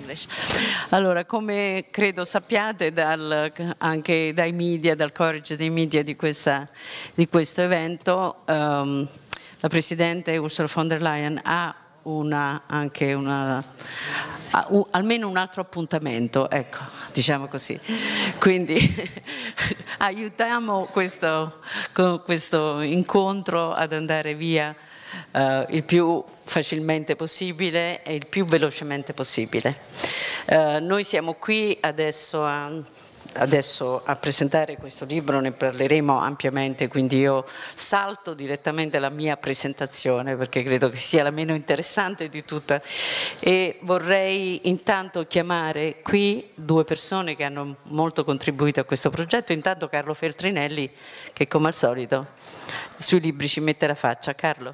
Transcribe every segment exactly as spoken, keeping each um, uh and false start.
English. Allora, come credo sappiate dal, anche dai media, dal coverage dei media di, questa, di questo evento, um, la Presidente Ursula von der Leyen ha una, anche una, uh, almeno un altro appuntamento, ecco, diciamo così. Quindi aiutiamo questo, questo incontro ad andare via uh, il più facilmente possibile e il più velocemente possibile. Uh, noi siamo qui adesso a adesso a presentare questo libro, ne parleremo ampiamente, quindi io salto direttamente la mia presentazione perché credo che sia la meno interessante di tutte e vorrei intanto chiamare qui due persone che hanno molto contribuito a questo progetto. Intanto Carlo Feltrinelli, che come al solito sui libri ci mette la faccia. Carlo.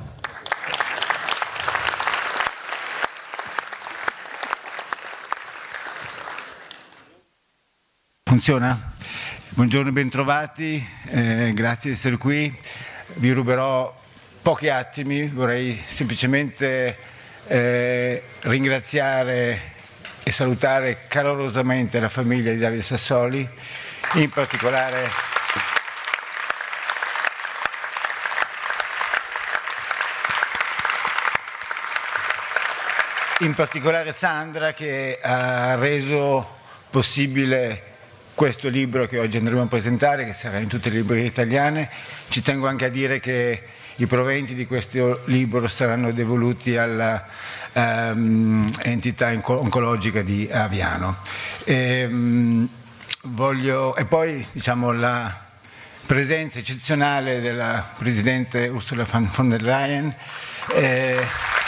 Funziona? Buongiorno, bentrovati, eh, grazie di essere qui. Vi ruberò pochi attimi, vorrei semplicemente eh, ringraziare e salutare calorosamente la famiglia di Davide Sassoli, in particolare in particolare Sandra, che ha reso possibile questo libro che oggi andremo a presentare, che sarà in tutte le librerie italiane. Ci tengo anche a dire che i proventi di questo libro saranno devoluti alla um, entità oncologica di Aviano. E, um, voglio, e poi diciamo la presenza eccezionale della Presidente Ursula von der Leyen, eh,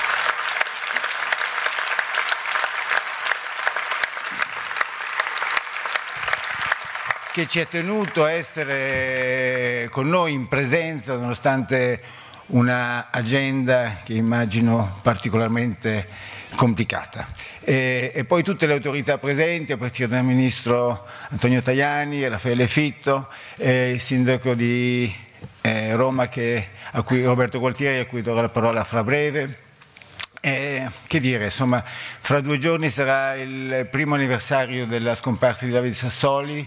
che ci ha tenuto a essere con noi in presenza nonostante una agenda che immagino particolarmente complicata. E, e poi tutte le autorità presenti, a partire dal Ministro Antonio Tajani, Raffaele Fitto, e il Sindaco di eh, Roma, che, a cui, Roberto Gualtieri, a cui darò la parola fra breve. Eh, che dire, insomma, fra due giorni sarà il primo anniversario della scomparsa di Davide Sassoli.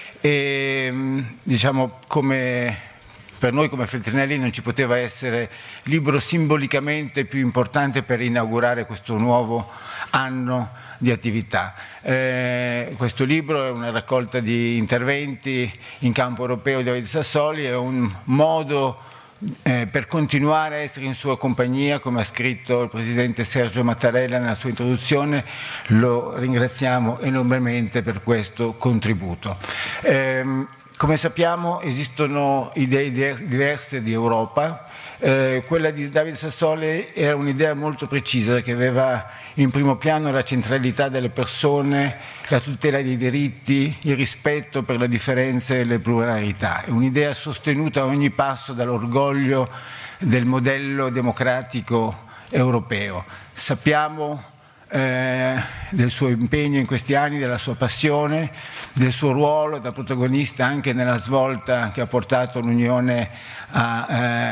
E diciamo, come per noi come Feltrinelli non ci poteva essere libro simbolicamente più importante per inaugurare questo nuovo anno di attività. Eh, questo libro è una raccolta di interventi in campo europeo di Davide Sassoli, è un modo Eh, per continuare a essere in sua compagnia, come ha scritto il Presidente Sergio Mattarella nella sua introduzione. Lo ringraziamo enormemente per questo contributo. Eh, come sappiamo esistono idee diverse di Europa. Eh, quella di Davide Sassoli era un'idea molto precisa che aveva in primo piano la centralità delle persone, la tutela dei diritti, il rispetto per le differenze e le pluralità. È un'idea sostenuta a ogni passo dall'orgoglio del modello democratico europeo. Sappiamo Eh, del suo impegno in questi anni, della sua passione, del suo ruolo da protagonista anche nella svolta che ha portato l'Unione a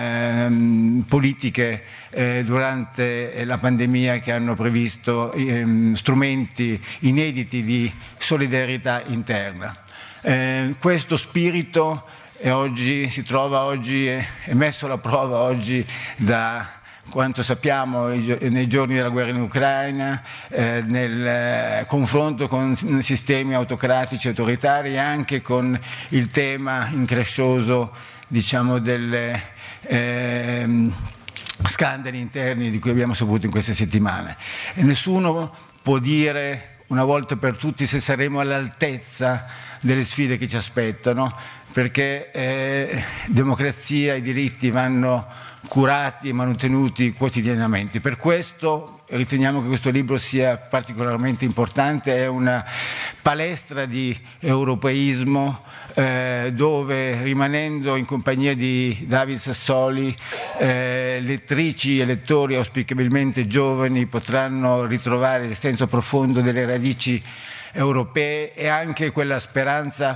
eh, politiche eh, durante la pandemia che hanno previsto eh, strumenti inediti di solidarietà interna. Eh, questo spirito è oggi, si trova oggi, è, è messo alla prova oggi da quanto sappiamo nei giorni della guerra in Ucraina, eh, nel eh, confronto con sistemi autocratici e autoritari, e anche con il tema increscioso, diciamo, delle eh, scandali interni di cui abbiamo saputo in queste settimane. E nessuno può dire una volta per tutti se saremo all'altezza delle sfide che ci aspettano, perché eh, democrazia e diritti vanno curati e mantenuti quotidianamente. Per questo riteniamo che questo libro sia particolarmente importante, è una palestra di europeismo eh, dove, rimanendo in compagnia di Davide Sassoli, eh, lettrici e lettori auspicabilmente giovani potranno ritrovare il senso profondo delle radici europee e anche quella speranza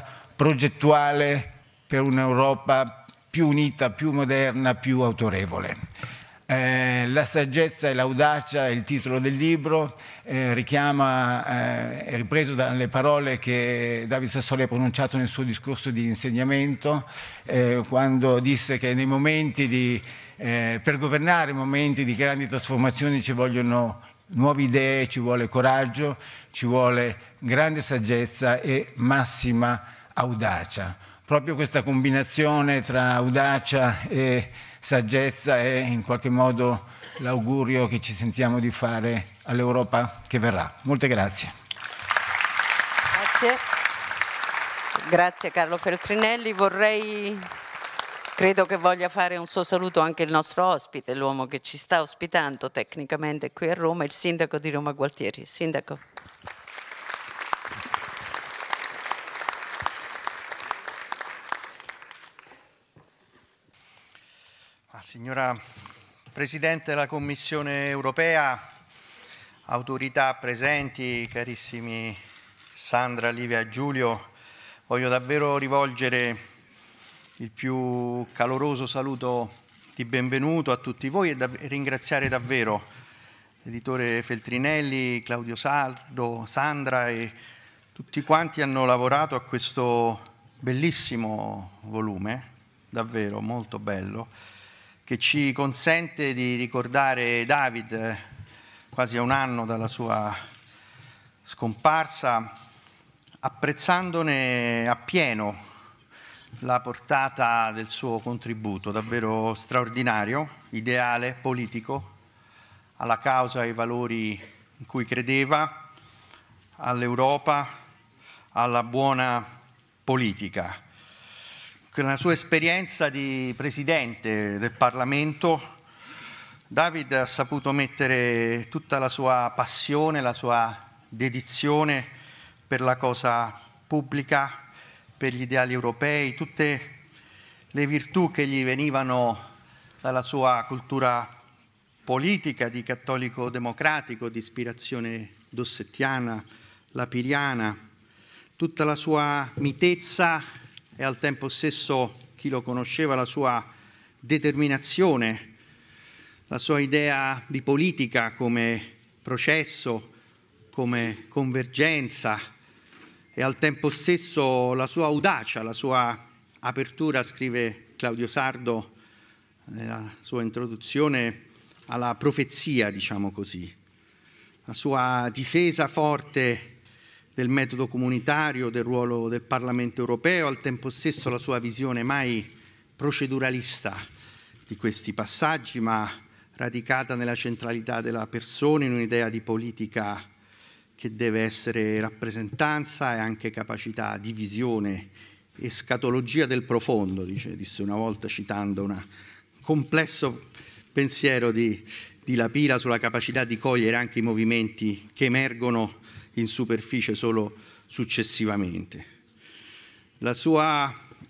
progettuale per un'Europa più unita, più moderna, più autorevole. Eh, la saggezza e l'audacia è il titolo del libro, eh, richiama, eh, è ripreso dalle parole che David Sassoli ha pronunciato nel suo discorso di insegnamento, eh, quando disse che nei momenti di, eh, per governare i momenti di grandi trasformazioni ci vogliono nuove idee, ci vuole coraggio, ci vuole grande saggezza e massima audacia. Proprio questa combinazione tra audacia e saggezza è in qualche modo l'augurio che ci sentiamo di fare all'Europa che verrà. Molte grazie. Grazie. Grazie Carlo Feltrinelli. Vorrei, credo che voglia fare un suo saluto anche il nostro ospite, l'uomo che ci sta ospitando tecnicamente qui a Roma, il sindaco di Roma Gualtieri. Sindaco. Signora Presidente della Commissione Europea, autorità presenti, carissimi Sandra, Livia e Giulio, voglio davvero rivolgere il più caloroso saluto di benvenuto a tutti voi e, dav- e ringraziare davvero l'editore Feltrinelli, Claudio Sardo, Sandra e tutti quanti hanno lavorato a questo bellissimo volume, davvero molto bello, che ci consente di ricordare David quasi a un anno dalla sua scomparsa, apprezzandone appieno la portata del suo contributo, davvero straordinario, ideale, politico, alla causa e ai valori in cui credeva, all'Europa, alla buona politica. Con la sua esperienza di Presidente del Parlamento, David ha saputo mettere tutta la sua passione, la sua dedizione per la cosa pubblica, per gli ideali europei, tutte le virtù che gli venivano dalla sua cultura politica di cattolico democratico, di ispirazione dossettiana, lapiriana, tutta la sua mitezza e al tempo stesso, chi lo conosceva, la sua determinazione, la sua idea di politica come processo, come convergenza e al tempo stesso la sua audacia, la sua apertura, scrive Claudio Sardo nella sua introduzione, alla profezia, diciamo così, la sua difesa forte del metodo comunitario, del ruolo del Parlamento europeo, al tempo stesso la sua visione mai proceduralista di questi passaggi, ma radicata nella centralità della persona, in un'idea di politica che deve essere rappresentanza e anche capacità di visione, escatologia del profondo, dice, disse una volta citando un complesso pensiero di, di Lapira sulla capacità di cogliere anche i movimenti che emergono in superficie solo successivamente. La sua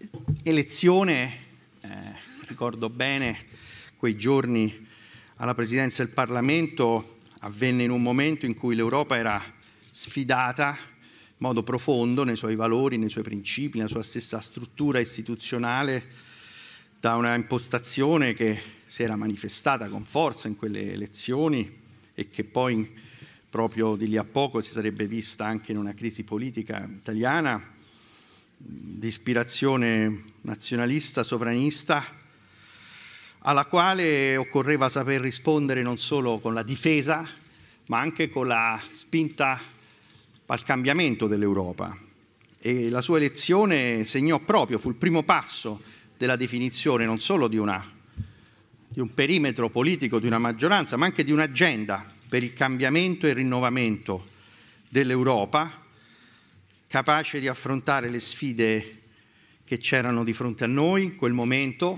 elezione, eh, ricordo bene quei giorni alla Presidenza del Parlamento, avvenne in un momento in cui l'Europa era sfidata in modo profondo nei suoi valori, nei suoi principi, nella sua stessa struttura istituzionale, da una impostazione che si era manifestata con forza in quelle elezioni e che poi proprio di lì a poco si sarebbe vista anche in una crisi politica italiana di ispirazione nazionalista, sovranista, alla quale occorreva saper rispondere non solo con la difesa, ma anche con la spinta al cambiamento dell'Europa. E la sua elezione segnò proprio, fu il primo passo della definizione non solo di, una, di un perimetro politico, di una maggioranza, ma anche di un'agenda per il cambiamento e il rinnovamento dell'Europa, capace di affrontare le sfide che c'erano di fronte a noi in quel momento,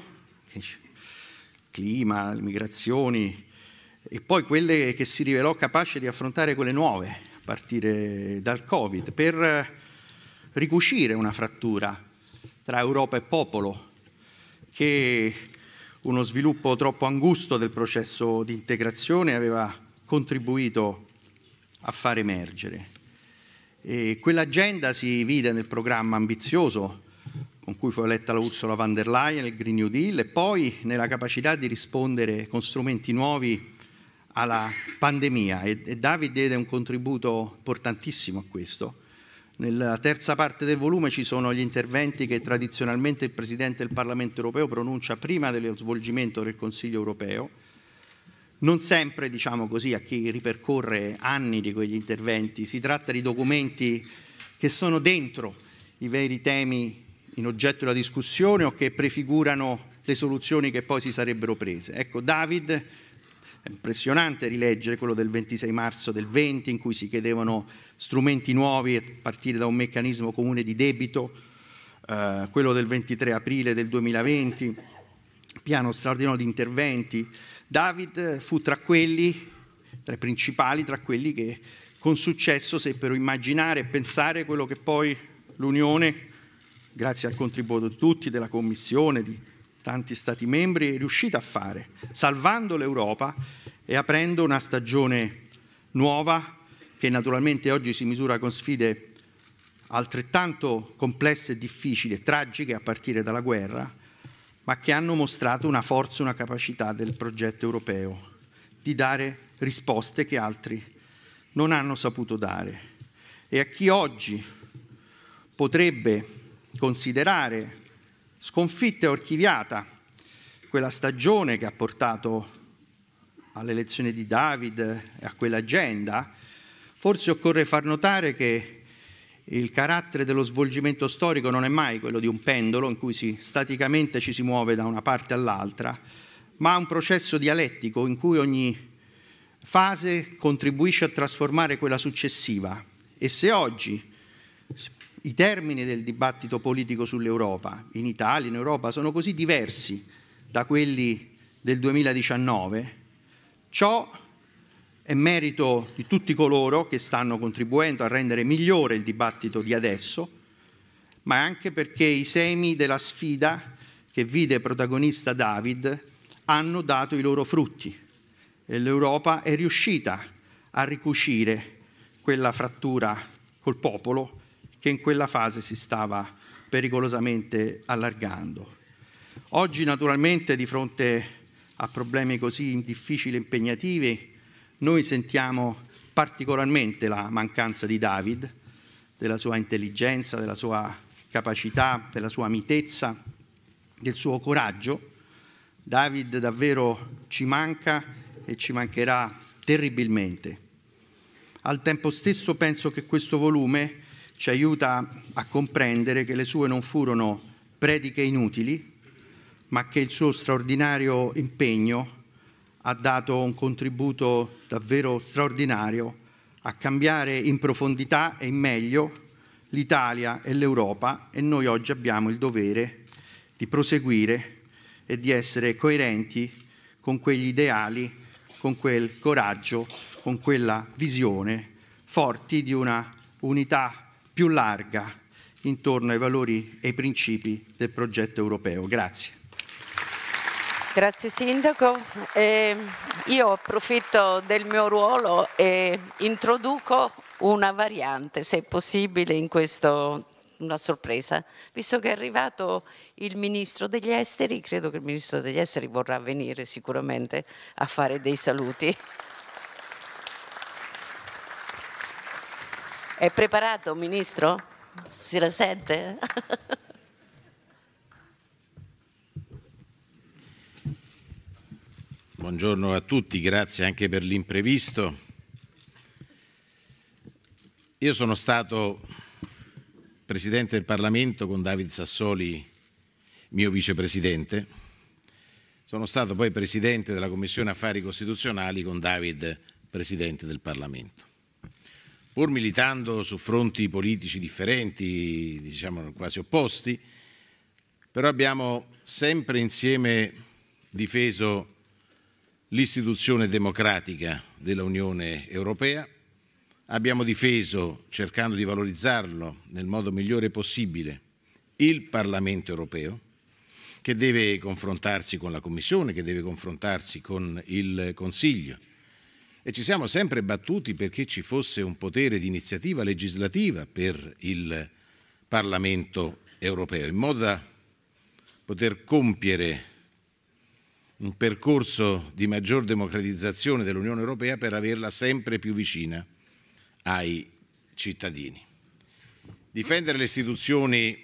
clima, le migrazioni, e poi quelle che si rivelò capace di affrontare quelle nuove, a partire dal Covid, per ricucire una frattura tra Europa e popolo, che uno sviluppo troppo angusto del processo di integrazione aveva contribuito a far emergere. E quell'agenda si vide nel programma ambizioso con cui fu eletta la Ursula von der Leyen, il Green New Deal, e poi nella capacità di rispondere con strumenti nuovi alla pandemia. E, e David diede un contributo importantissimo a questo. Nella terza parte del volume ci sono gli interventi che tradizionalmente il Presidente del Parlamento europeo pronuncia prima dello svolgimento del Consiglio europeo. Non sempre, diciamo così, a chi ripercorre anni di quegli interventi, si tratta di documenti che sono dentro i veri temi in oggetto della discussione o che prefigurano le soluzioni che poi si sarebbero prese. Ecco, David, è impressionante rileggere quello del ventisei marzo del venti, in cui si chiedevano strumenti nuovi a partire da un meccanismo comune di debito, eh, quello del ventitré aprile del duemilaventi, piano straordinario di interventi. David fu tra quelli, tra i principali, tra quelli che con successo seppero immaginare e pensare quello che poi l'Unione, grazie al contributo di tutti, della Commissione, di tanti Stati membri, è riuscita a fare, salvando l'Europa e aprendo una stagione nuova che naturalmente oggi si misura con sfide altrettanto complesse e difficili e tragiche a partire dalla guerra, ma che hanno mostrato una forza e una capacità del progetto europeo di dare risposte che altri non hanno saputo dare. E a chi oggi potrebbe considerare sconfitta e archiviata quella stagione che ha portato all'elezione di David e a quell'agenda, forse occorre far notare che il carattere dello svolgimento storico non è mai quello di un pendolo in cui si, staticamente ci si muove da una parte all'altra, ma un processo dialettico in cui ogni fase contribuisce a trasformare quella successiva. E se oggi i termini del dibattito politico sull'Europa, in Italia, in Europa, sono così diversi da quelli del duemiladiciannove, ciò è merito di tutti coloro che stanno contribuendo a rendere migliore il dibattito di adesso, ma anche perché i semi della sfida che vide protagonista David hanno dato i loro frutti e l'Europa è riuscita a ricucire quella frattura col popolo che in quella fase si stava pericolosamente allargando. Oggi naturalmente di fronte a problemi così difficili e impegnativi noi sentiamo particolarmente la mancanza di David, della sua intelligenza, della sua capacità, della sua mitezza, del suo coraggio. David davvero ci manca e ci mancherà terribilmente. Al tempo stesso penso che questo volume ci aiuta a comprendere che le sue non furono prediche inutili, ma che il suo straordinario impegno ha dato un contributo davvero straordinario a cambiare in profondità e in meglio l'Italia e l'Europa, e noi oggi abbiamo il dovere di proseguire e di essere coerenti con quegli ideali, con quel coraggio, con quella visione, forti di una unità più larga intorno ai valori e ai principi del progetto europeo. Grazie. Grazie Sindaco. Eh, io approfitto del mio ruolo e introduco una variante, se possibile, in questo, una sorpresa. Visto che è arrivato il Ministro degli Esteri, credo che il Ministro degli Esteri vorrà venire sicuramente a fare dei saluti. È preparato, Ministro? Si la sente? Buongiorno a tutti, grazie anche per l'imprevisto. Io sono stato Presidente del Parlamento con David Sassoli, mio vicepresidente. Sono stato poi Presidente della Commissione Affari Costituzionali con David, Presidente del Parlamento. Pur militando su fronti politici differenti, diciamo quasi opposti, però abbiamo sempre insieme difeso l'istituzione democratica dell'Unione Europea, abbiamo difeso, cercando di valorizzarlo nel modo migliore possibile, il Parlamento Europeo, che deve confrontarsi con la Commissione, che deve confrontarsi con il Consiglio. E ci siamo sempre battuti perché ci fosse un potere di iniziativa legislativa per il Parlamento europeo, in modo da poter compiere un percorso di maggior democratizzazione dell'Unione Europea per averla sempre più vicina ai cittadini. Difendere le istituzioni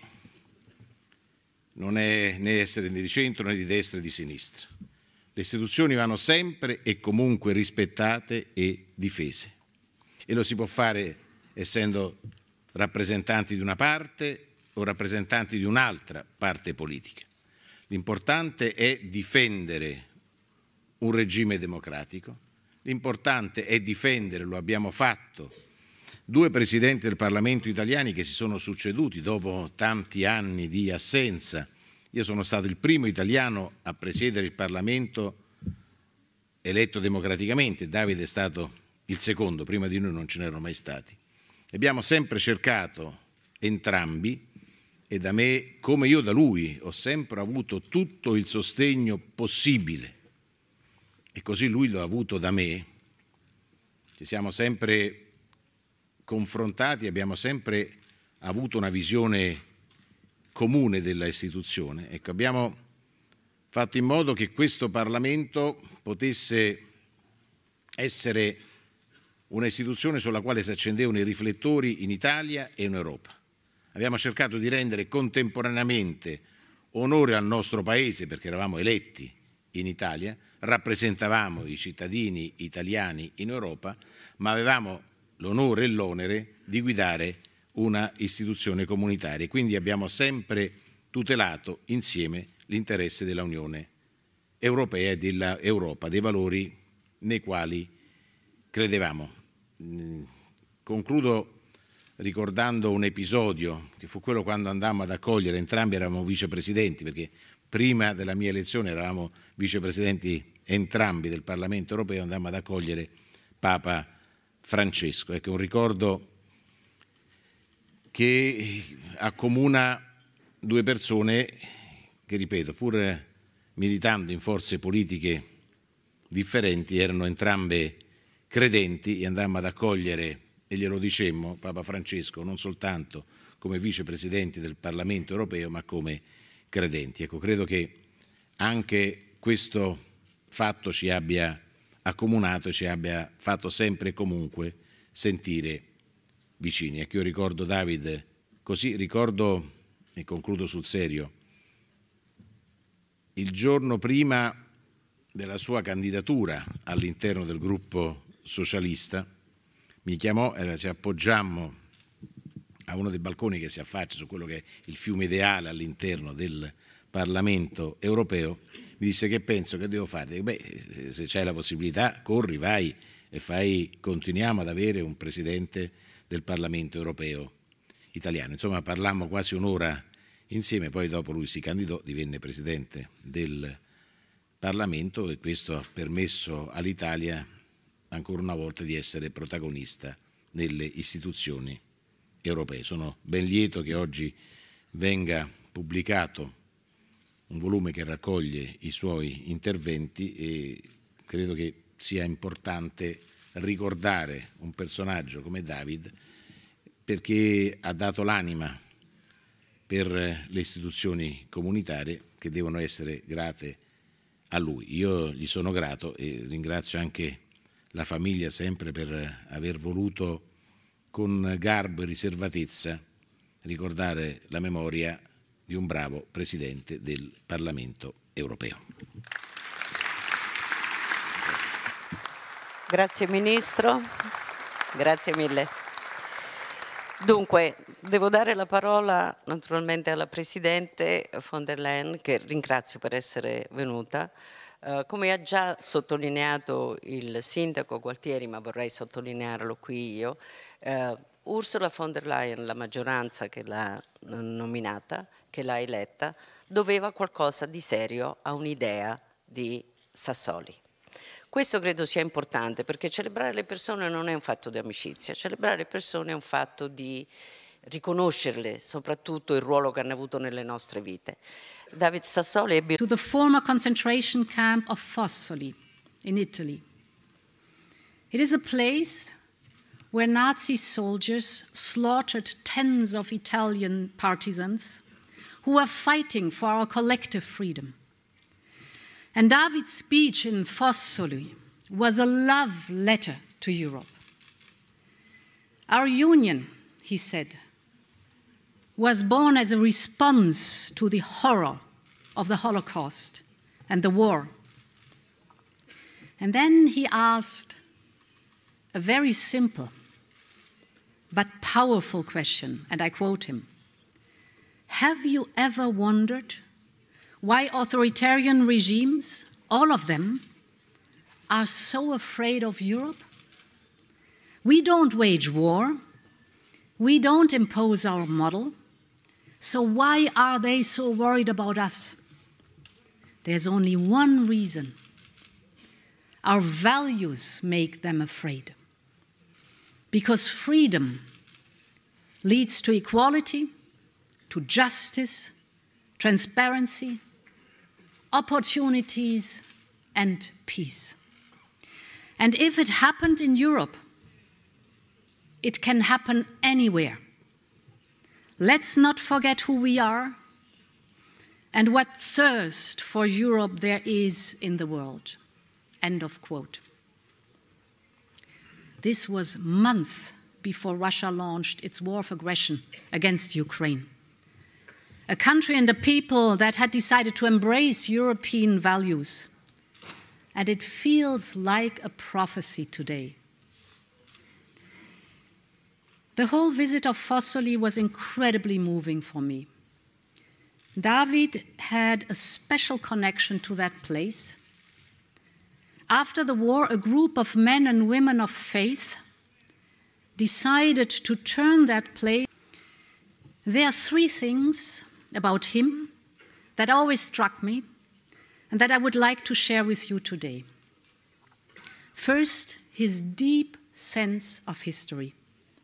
non è né essere né di centro né di destra né di sinistra. Le istituzioni vanno sempre e comunque rispettate e difese. E lo si può fare essendo rappresentanti di una parte o rappresentanti di un'altra parte politica. L'importante è difendere un regime democratico, l'importante è difendere, lo abbiamo fatto, due presidenti del Parlamento italiani che si sono succeduti dopo tanti anni di assenza. Io sono stato il primo italiano a presiedere il Parlamento eletto democraticamente, Davide è stato il secondo, prima di noi non ce n'erano mai stati. Abbiamo sempre cercato entrambi, e da me, come io da lui, ho sempre avuto tutto il sostegno possibile, e così lui lo ha avuto da me. Ci siamo sempre confrontati, abbiamo sempre avuto una visione comune della istituzione. Ecco, abbiamo fatto in modo che questo Parlamento potesse essere una istituzione sulla quale si accendevano i riflettori in Italia e in Europa. Abbiamo cercato di rendere contemporaneamente onore al nostro Paese, perché eravamo eletti in Italia, rappresentavamo i cittadini italiani in Europa, ma avevamo l'onore e l'onere di guidare una istituzione comunitaria. Quindi abbiamo sempre tutelato insieme l'interesse della Unione Europea e dell'Europa, dei valori nei quali credevamo. Concludo ricordando un episodio che fu quello quando andammo ad accogliere, entrambi eravamo vicepresidenti, perché prima della mia elezione eravamo vicepresidenti entrambi del Parlamento europeo, andammo ad accogliere Papa Francesco. Ecco, un ricordo che accomuna due persone che, ripeto, pur militando in forze politiche differenti, erano entrambe credenti, e andammo ad accogliere, e glielo dicemmo, Papa Francesco, non soltanto come vicepresidenti del Parlamento europeo, ma come credenti. Ecco, credo che anche questo fatto ci abbia accomunato e ci abbia fatto sempre e comunque sentire vicini. Ecco, io ricordo David così, ricordo, e concludo sul serio, il giorno prima della sua candidatura all'interno del gruppo socialista, mi chiamò, eh, ci appoggiammo a uno dei balconi che si affaccia su quello che è il fiume ideale all'interno del Parlamento europeo, mi disse: che penso, che devo fare? Dico, beh, se c'è la possibilità, corri, vai e fai, continuiamo ad avere un presidente del Parlamento europeo italiano. Insomma, parlammo quasi un'ora insieme, poi dopo lui si candidò, divenne presidente del Parlamento, e questo ha permesso all'Italia ancora una volta di essere protagonista nelle istituzioni europee. Sono ben lieto che oggi venga pubblicato un volume che raccoglie i suoi interventi, e credo che sia importante ricordare un personaggio come David, perché ha dato l'anima per le istituzioni comunitarie che devono essere grate a lui. Io gli sono grato e ringrazio anche la famiglia sempre per aver voluto con garbo e riservatezza ricordare la memoria di un bravo Presidente del Parlamento europeo. Grazie Ministro, grazie mille. Dunque, devo dare la parola naturalmente alla Presidente von der Leyen, che ringrazio per essere venuta. Uh, come ha già sottolineato il Sindaco Gualtieri, ma vorrei sottolinearlo qui io, uh, Ursula von der Leyen, la maggioranza che l'ha nominata, che l'ha eletta, doveva qualcosa di serio a un'idea di Sassoli. Questo credo sia importante, perché celebrare le persone non è un fatto di amicizia, celebrare le persone è un fatto di riconoscerle, soprattutto il ruolo che hanno avuto nelle nostre vite. David Sassoli ebbe... To the former concentration camp of Fossoli in Italy. It is a place where Nazi soldiers slaughtered tens of Italian partisans who are fighting for our collective freedom. And David's speech in Fossoli was a love letter to Europe. Our union, he said, was born as a response to the horror of the Holocaust and the war. And then he asked a very simple but powerful question, and I quote him: "Have you ever wondered why authoritarian regimes, all of them, are so afraid of Europe? We don't wage war. We don't impose our model. So why are they so worried about us? There's only one reason. Our values make them afraid. Because freedom leads to equality, to justice, transparency, opportunities, and peace. And if it happened in Europe, it can happen anywhere. Let's not forget who we are and what thirst for Europe there is in the world." End of quote. This was months before Russia launched its war of aggression against Ukraine. A country and a people that had decided to embrace European values. And it feels like a prophecy today. The whole visit of Fossoli was incredibly moving for me. David had a special connection to that place. After the war, a group of men and women of faith decided to turn that place. There are three things about him that always struck me and that I would like to share with you today. First, his deep sense of history.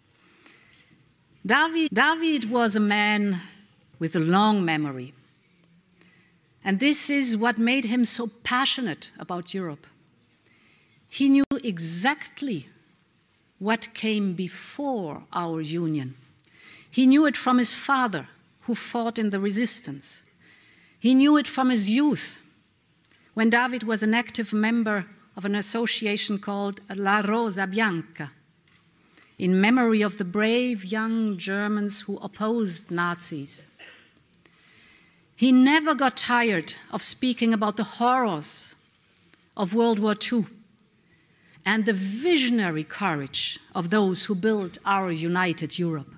David, David was a man with a long memory. And this is what made him so passionate about Europe. He knew exactly what came before our union. He knew it from his father, who fought in the resistance. He knew it from his youth, when David was an active member of an association called La Rosa Bianca, in memory of the brave young Germans who opposed Nazis. He never got tired of speaking about the horrors of World War Two and the visionary courage of those who built our united Europe.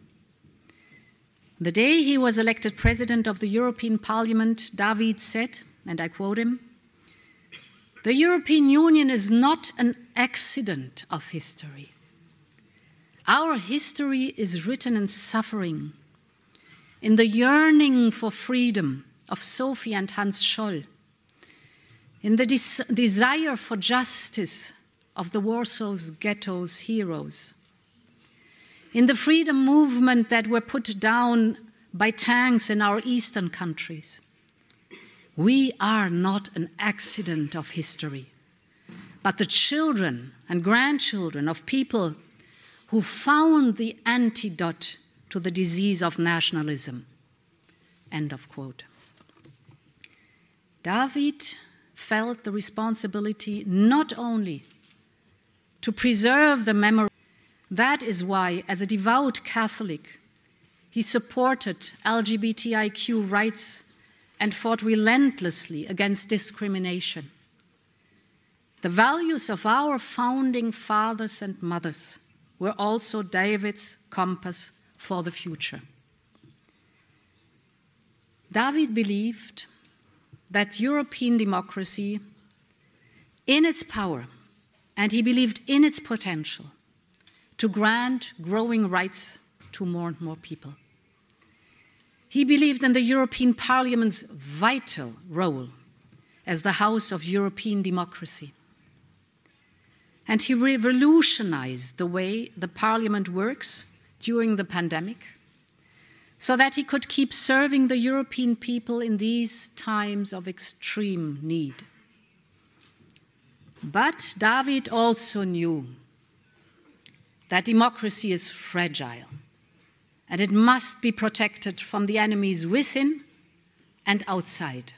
The day he was elected president of the European Parliament, David said, and I quote him, "The European Union is not an accident of history. Our history is written in suffering, in the yearning for freedom of Sophie and Hans Scholl, in the des- desire for justice of the Warsaw's ghetto's heroes, in the freedom movement that were put down by tanks in our eastern countries. We are not an accident of history, but the children and grandchildren of people who found the antidote to the disease of nationalism." End of quote. David felt the responsibility not only to preserve the memory. That is why, as a devout Catholic, he supported L G B T I Q rights and fought relentlessly against discrimination. The values of our founding fathers and mothers were also David's compass for the future. David believed that European democracy, in its power, and he believed in its potential, to grant growing rights to more and more people. He believed in the European Parliament's vital role as the house of European democracy. And he revolutionized the way the Parliament works during the pandemic so that he could keep serving the European people in these times of extreme need. But David also knew that democracy is fragile and it must be protected from the enemies within and outside.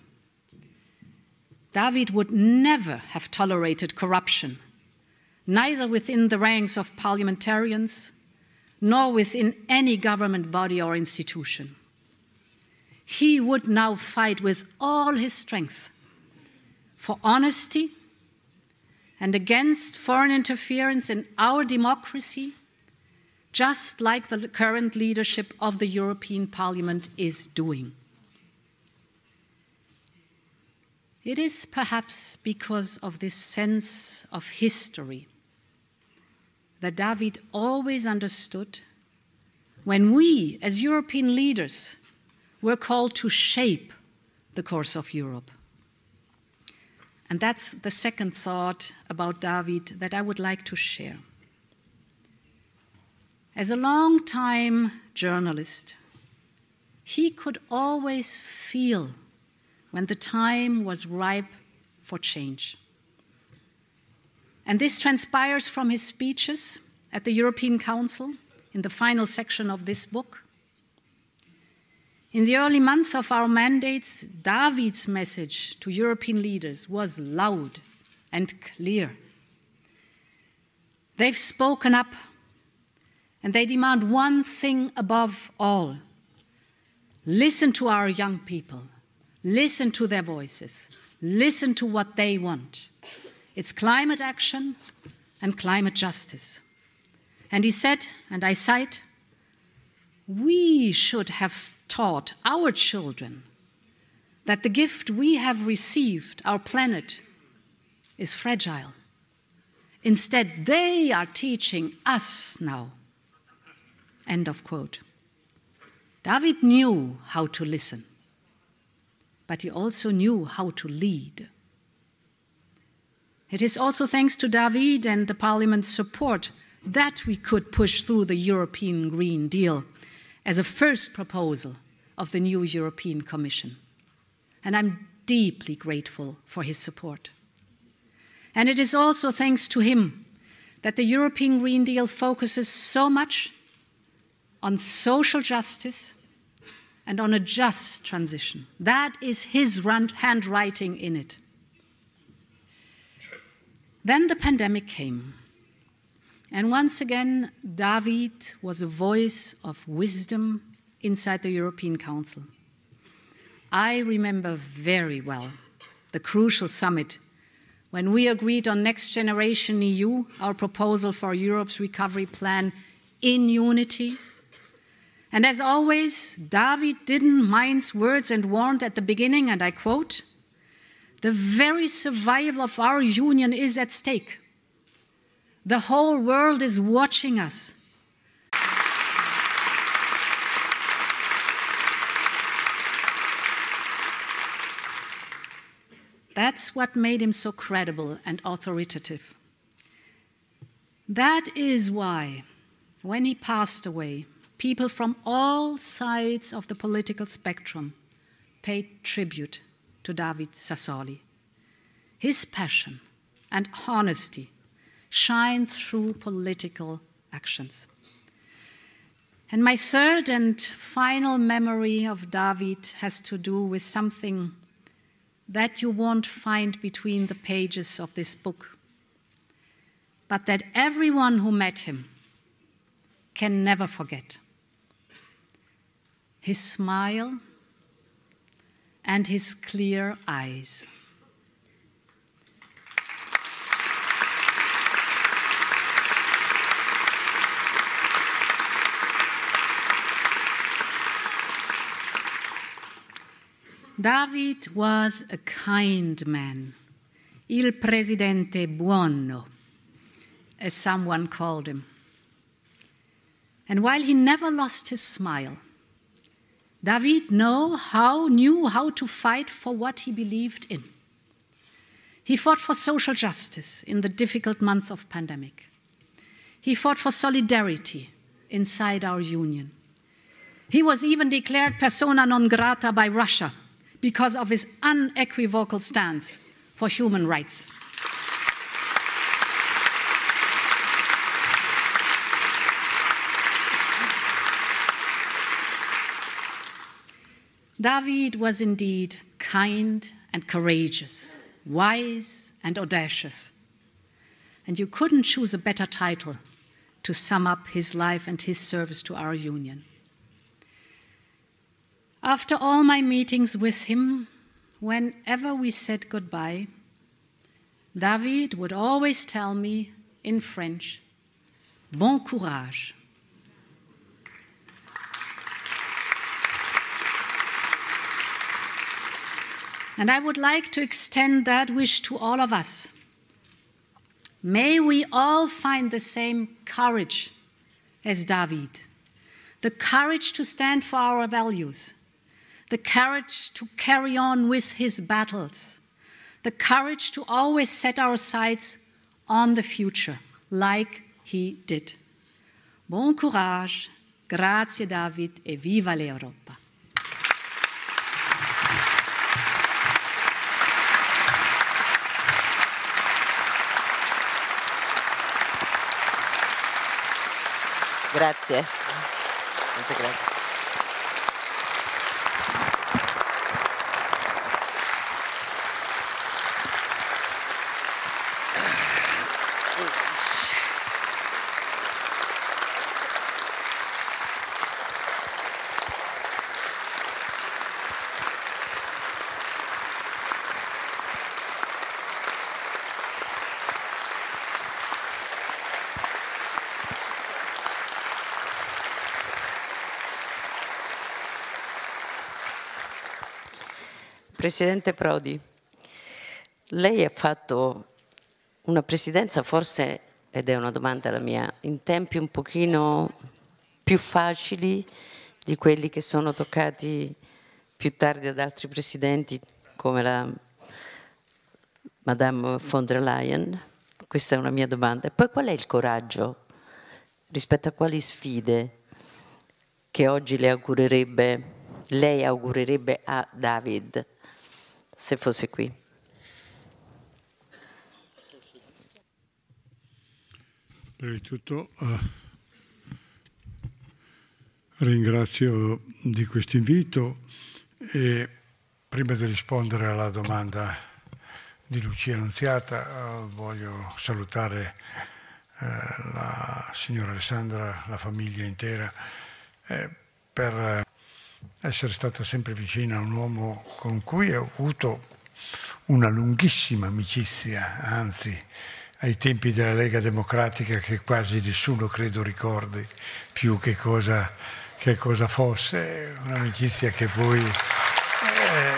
David would never have tolerated corruption, neither within the ranks of parliamentarians, nor within any government body or institution. He would now fight with all his strength for honesty and against foreign interference in our democracy, just like the current leadership of the European Parliament is doing. It is perhaps because of this sense of history that David always understood when we, as European leaders, were called to shape the course of Europe. And that's the second thought about David that I would like to share. As a long-time journalist, he could always feel when the time was ripe for change. And this transpires from his speeches at the European Council in the final section of this book. In the early months of our mandates, David's message to European leaders was loud and clear. They've spoken up, and they demand one thing above all: listen to our young people, listen to their voices, listen to what they want. It's climate action and climate justice. And he said, and I cite, "We should have taught our children that the gift we have received, our planet, is fragile. Instead, they are teaching us now." End of quote. David knew how to listen, but he also knew how to lead. It is also thanks to David and the Parliament's support that we could push through the European Green Deal as a first proposal of the new European Commission. And I'm deeply grateful for his support. And it is also thanks to him that the European Green Deal focuses so much on social justice and on a just transition. That is his handwriting in it. Then the pandemic came. And once again, David was a voice of wisdom inside the European Council. I remember very well the crucial summit when we agreed on Next Generation E U, our proposal for Europe's recovery plan, in unity. And as always, David didn't mince words and warned at the beginning, and I quote, "The very survival of our union is at stake. The whole world is watching us. That's what made him so credible and authoritative. That is why, when he passed away, people from all sides of the political spectrum paid tribute to David Sassoli. His passion and honesty shine through political actions. And my third and final memory of David has to do with something that you won't find between the pages of this book, but that everyone who met him can never forget. His smile and his clear eyes. David was a kind man, il presidente buono, as someone called him. And while he never lost his smile, David know how, knew how to fight for what he believed in. He fought for social justice in the difficult months of pandemic. He fought for solidarity inside our union. He was even declared persona non grata by Russia because of his unequivocal stance for human rights. David was indeed kind and courageous, wise and audacious. And you couldn't choose a better title to sum up his life and his service to our union. After all my meetings with him, whenever we said goodbye, David would always tell me in French, bon courage. And I would like to extend that wish to all of us. May we all find the same courage as David, the courage to stand for our values, the courage to carry on with his battles, the courage to always set our sights on the future, like he did. Bon courage, grazie David e viva l'Europa. Grazie. Molte grazie. Presidente Prodi, lei ha fatto una presidenza forse, ed è una domanda la mia, in tempi un pochino più facili di quelli che sono toccati più tardi ad altri presidenti come la Madame von der Leyen? Questa è una mia domanda. E poi qual è il coraggio rispetto a quali sfide che oggi le augurerebbe, lei augurerebbe a David se fosse qui? Prima di tutto uh, ringrazio di questo invito e prima di rispondere alla domanda di Lucia Annunziata uh, voglio salutare uh, la signora Alessandra, la famiglia intera eh, per uh, essere stata sempre vicina a un uomo con cui ho avuto una lunghissima amicizia, anzi ai tempi della Lega Democratica che quasi nessuno credo ricordi più che cosa, che cosa fosse, un'amicizia che poi eh,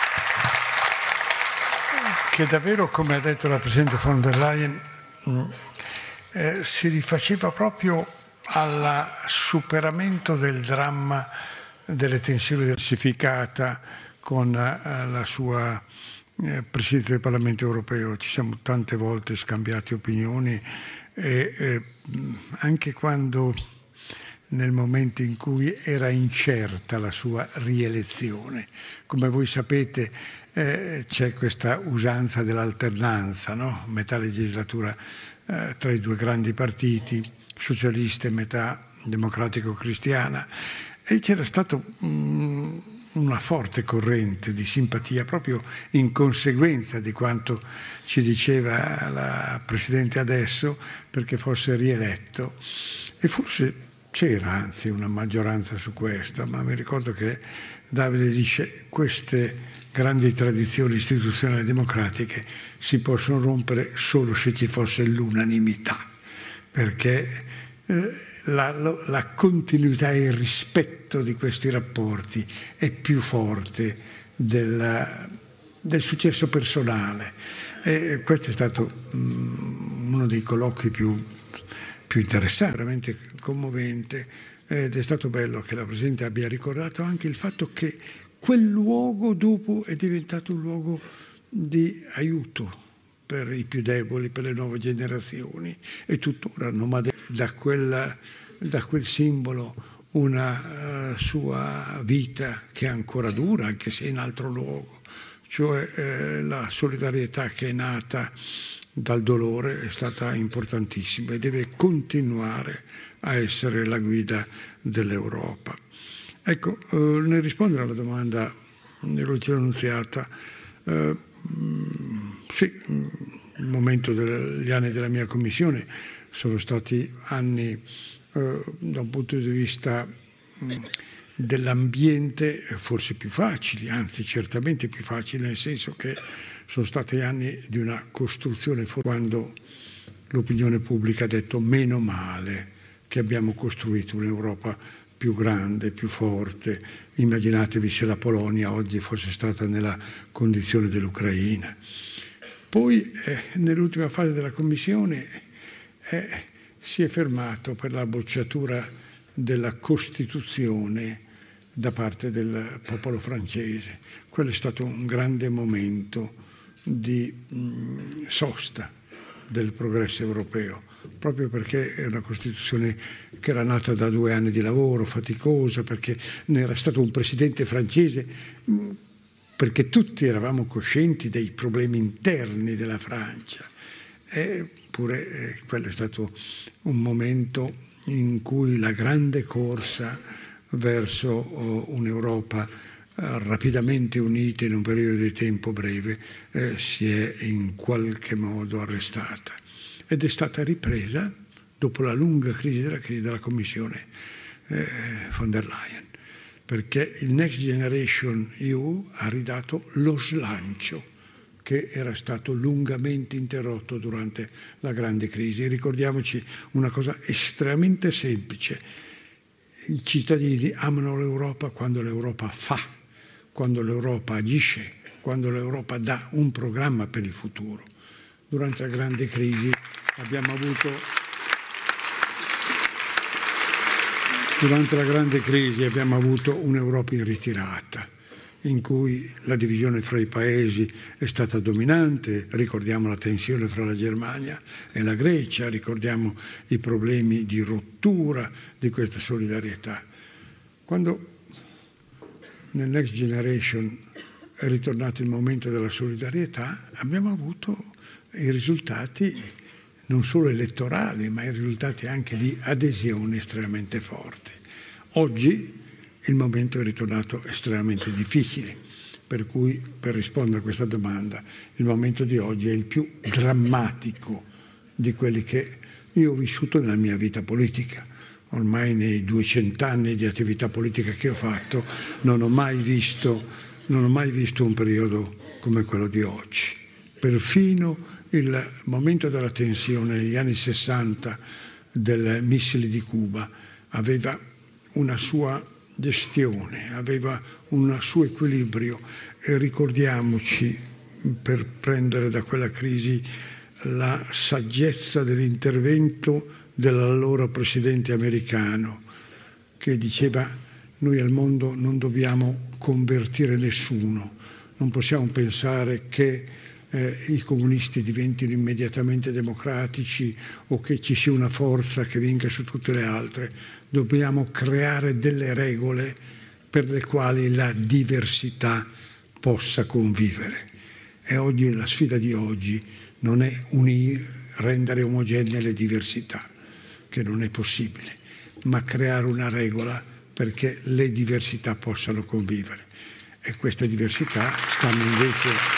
che davvero, come ha detto la Presidente von der Leyen, eh, si rifaceva proprio al superamento del dramma delle tensioni diversificata con eh, la sua eh, Presidente del Parlamento Europeo. Ci siamo tante volte scambiati opinioni e eh, anche quando nel momento in cui era incerta la sua rielezione. Come voi sapete eh, c'è questa usanza dell'alternanza, no? Metà legislatura eh, tra i due grandi partiti, socialista e metà democratico-cristiana. E c'era stata um, una forte corrente di simpatia proprio in conseguenza di quanto ci diceva la Presidente adesso perché fosse rieletto. E forse c'era anzi una maggioranza su questo, ma mi ricordo che Davide dice queste grandi tradizioni istituzionali democratiche si possono rompere solo se ci fosse l'unanimità, perché eh, La, la continuità e il rispetto di questi rapporti è più forte del, del successo personale. E questo è stato um, uno dei colloqui più, più interessanti, veramente commovente, ed è stato bello che la Presidente abbia ricordato anche il fatto che quel luogo dopo è diventato un luogo di aiuto per i più deboli, per le nuove generazioni, e tuttora hanno da quel, da quel simbolo una uh, sua vita che ancora dura, anche se in altro luogo, cioè eh, la solidarietà che è nata dal dolore è stata importantissima e deve continuare a essere la guida dell'Europa. Ecco, eh, nel rispondere alla domanda dell'Unione Annunziata, eh, sì, il momento degli anni della mia commissione sono stati anni eh, da un punto di vista mh, dell'ambiente forse più facili, anzi certamente più facili, nel senso che sono stati anni di una costruzione quando l'opinione pubblica ha detto meno male che abbiamo costruito un'Europa più grande, più forte. Immaginatevi se la Polonia oggi fosse stata nella condizione dell'Ucraina. Poi eh, nell'ultima fase della Commissione eh, si è fermato per la bocciatura della Costituzione da parte del popolo francese. Quello è stato un grande momento di mh, sosta del progresso europeo, proprio perché è una Costituzione che era nata da due anni di lavoro faticosa, perché ne era stato un presidente francese, mh, perché tutti eravamo coscienti dei problemi interni della Francia. Eppure eh, quello è stato un momento in cui la grande corsa verso oh, un'Europa eh, rapidamente unita in un periodo di tempo breve eh, si è in qualche modo arrestata ed è stata ripresa dopo la lunga crisi della crisi della Commissione eh, von der Leyen, perché il Next Generation E U ha ridato lo slancio che era stato lungamente interrotto durante la grande crisi. E ricordiamoci una cosa estremamente semplice: i cittadini amano l'Europa quando l'Europa fa, quando l'Europa agisce, quando l'Europa dà un programma per il futuro. Durante la grande crisi abbiamo avuto durante la grande crisi abbiamo avuto un'Europa in ritirata, in cui la divisione fra i paesi è stata dominante. Ricordiamo la tensione fra la Germania e la Grecia, ricordiamo i problemi di rottura di questa solidarietà. Quando nel Next Generation è ritornato il momento della solidarietà, abbiamo avuto i risultati non solo elettorali, ma i risultati anche di adesione estremamente forti. Oggi il momento è ritornato estremamente difficile, per cui, per rispondere a questa domanda, il momento di oggi è il più drammatico di quelli che io ho vissuto nella mia vita politica. Ormai nei duecento anni di attività politica che ho fatto non ho mai visto, non ho mai visto un periodo come quello di oggi. Perfino il momento della tensione negli anni sessanta del missile di Cuba aveva una sua gestione, aveva un suo equilibrio, e ricordiamoci, per prendere da quella crisi, la saggezza dell'intervento dell'allora presidente americano, che diceva: noi al mondo non dobbiamo convertire nessuno, non possiamo pensare che Eh, i comunisti diventino immediatamente democratici o che ci sia una forza che vinca su tutte le altre. Dobbiamo creare delle regole per le quali la diversità possa convivere. E oggi la sfida di oggi non è uni- rendere omogenee le diversità, che non è possibile, ma creare una regola perché le diversità possano convivere. E queste diversità stanno invece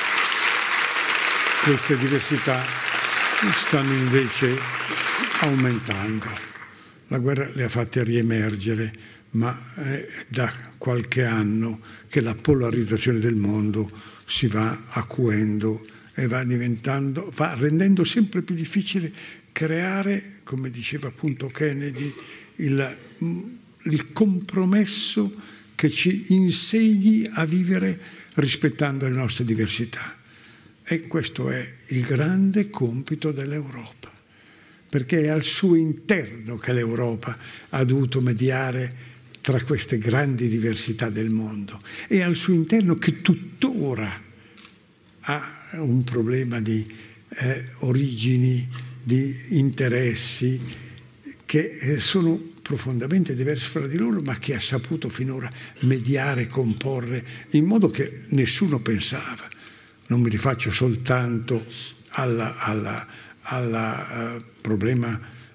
Queste diversità stanno invece aumentando. La guerra le ha fatte riemergere, ma è da qualche anno che la polarizzazione del mondo si va acuendo e va diventando, va rendendo sempre più difficile creare, come diceva appunto Kennedy, il, il compromesso che ci insegni a vivere rispettando le nostre diversità. E questo è il grande compito dell'Europa, perché è al suo interno che l'Europa ha dovuto mediare tra queste grandi diversità del mondo. È al suo interno che tuttora ha un problema di eh, origini, di interessi che sono profondamente diversi fra di loro, ma che ha saputo finora mediare, comporre in modo che nessuno pensava. Non mi rifaccio soltanto al uh, problema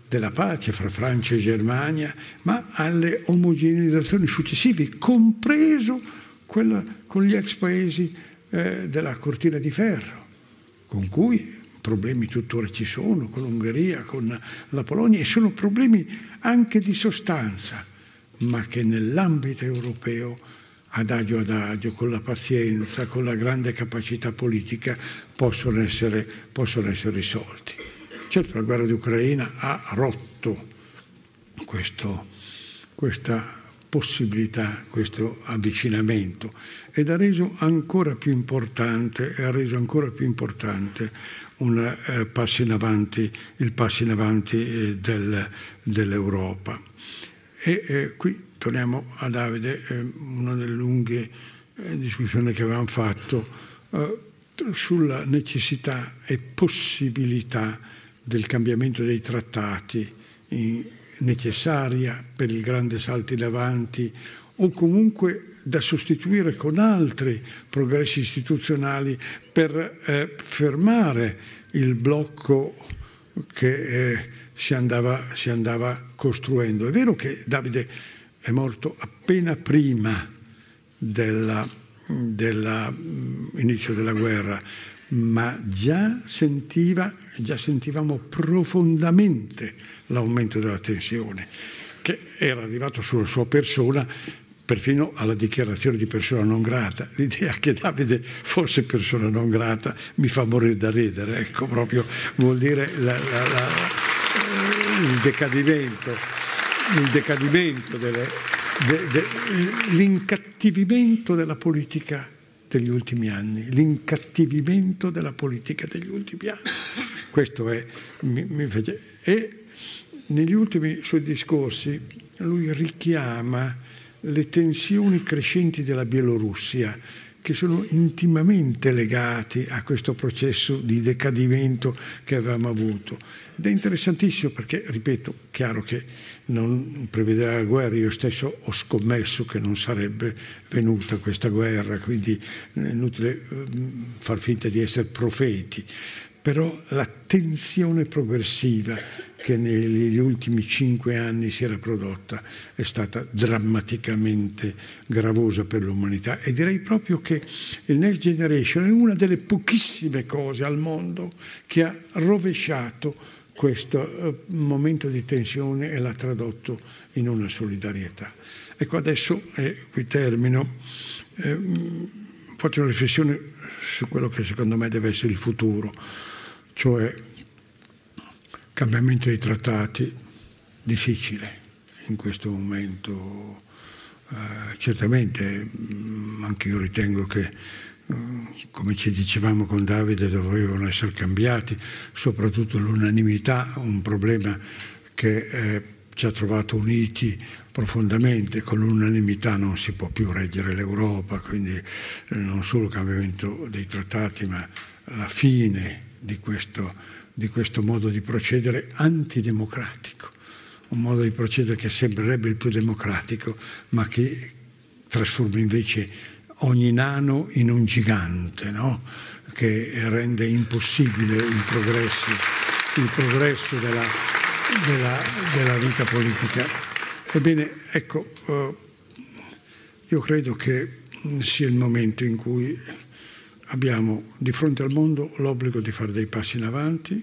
della pace fra Francia e Germania, ma alle omogeneizzazioni successive, compreso quella con gli ex paesi eh, della cortina di ferro, con cui problemi tuttora ci sono, con l'Ungheria, con la Polonia, e sono problemi anche di sostanza, ma che nell'ambito europeo, adagio adagio, con la pazienza, con la grande capacità politica, possono essere, possono essere risolti. Certo, la guerra di Ucraina ha rotto questo, questa possibilità, questo avvicinamento, ed ha reso ancora più importante, ha reso ancora più importante un eh, passo in avanti, il passo in avanti eh, del, dell'Europa. E eh, qui torniamo a Davide, eh, una delle lunghe eh, discussioni che avevamo fatto eh, sulla necessità e possibilità del cambiamento dei trattati, in, necessaria per il grande salto in avanti, o comunque da sostituire con altri progressi istituzionali per eh, fermare il blocco che eh, si, andava, si andava costruendo. È vero che Davide è morto appena prima dell'inizio della guerra, ma già, sentiva, già sentivamo profondamente l'aumento della tensione, che era arrivato sulla sua persona, perfino alla dichiarazione di persona non grata. L'idea che Davide fosse persona non grata mi fa morire da ridere, ecco, proprio vuol dire la, la, la, il decadimento, il decadimento delle, de, de, l'incattivimento della politica degli ultimi anni, l'incattivimento della politica degli ultimi anni. Questo è, mi, mi fece, e negli ultimi suoi discorsi lui richiama le tensioni crescenti della Bielorussia, che sono intimamente legati a questo processo di decadimento che avevamo avuto. Ed è interessantissimo perché, ripeto, chiaro che non prevedeva la guerra, io stesso ho scommesso che non sarebbe venuta questa guerra, quindi è inutile far finta di essere profeti, però la tensione progressiva che negli ultimi cinque anni si era prodotta è stata drammaticamente gravosa per l'umanità, e direi proprio che il Next Generation è una delle pochissime cose al mondo che ha rovesciato questo momento di tensione e l'ha tradotto in una solidarietà. Ecco, adesso, eh, qui termino, eh, faccio una riflessione su quello che secondo me deve essere il futuro, cioè cambiamento dei trattati, difficile in questo momento. Eh, certamente anche io ritengo che, come ci dicevamo con Davide, dovevano essere cambiati, soprattutto l'unanimità, un problema che eh, ci ha trovato uniti profondamente. Con l'unanimità non si può più reggere l'Europa, quindi eh, non solo il cambiamento dei trattati, ma la fine di questo, di questo modo di procedere antidemocratico, un modo di procedere che sembrerebbe il più democratico, ma che trasforma invece ogni nano in un gigante, no? Che rende impossibile il progresso, il progresso della, della, della vita politica. Ebbene, ecco, eh, io credo che sia il momento in cui abbiamo di fronte al mondo l'obbligo di fare dei passi in avanti,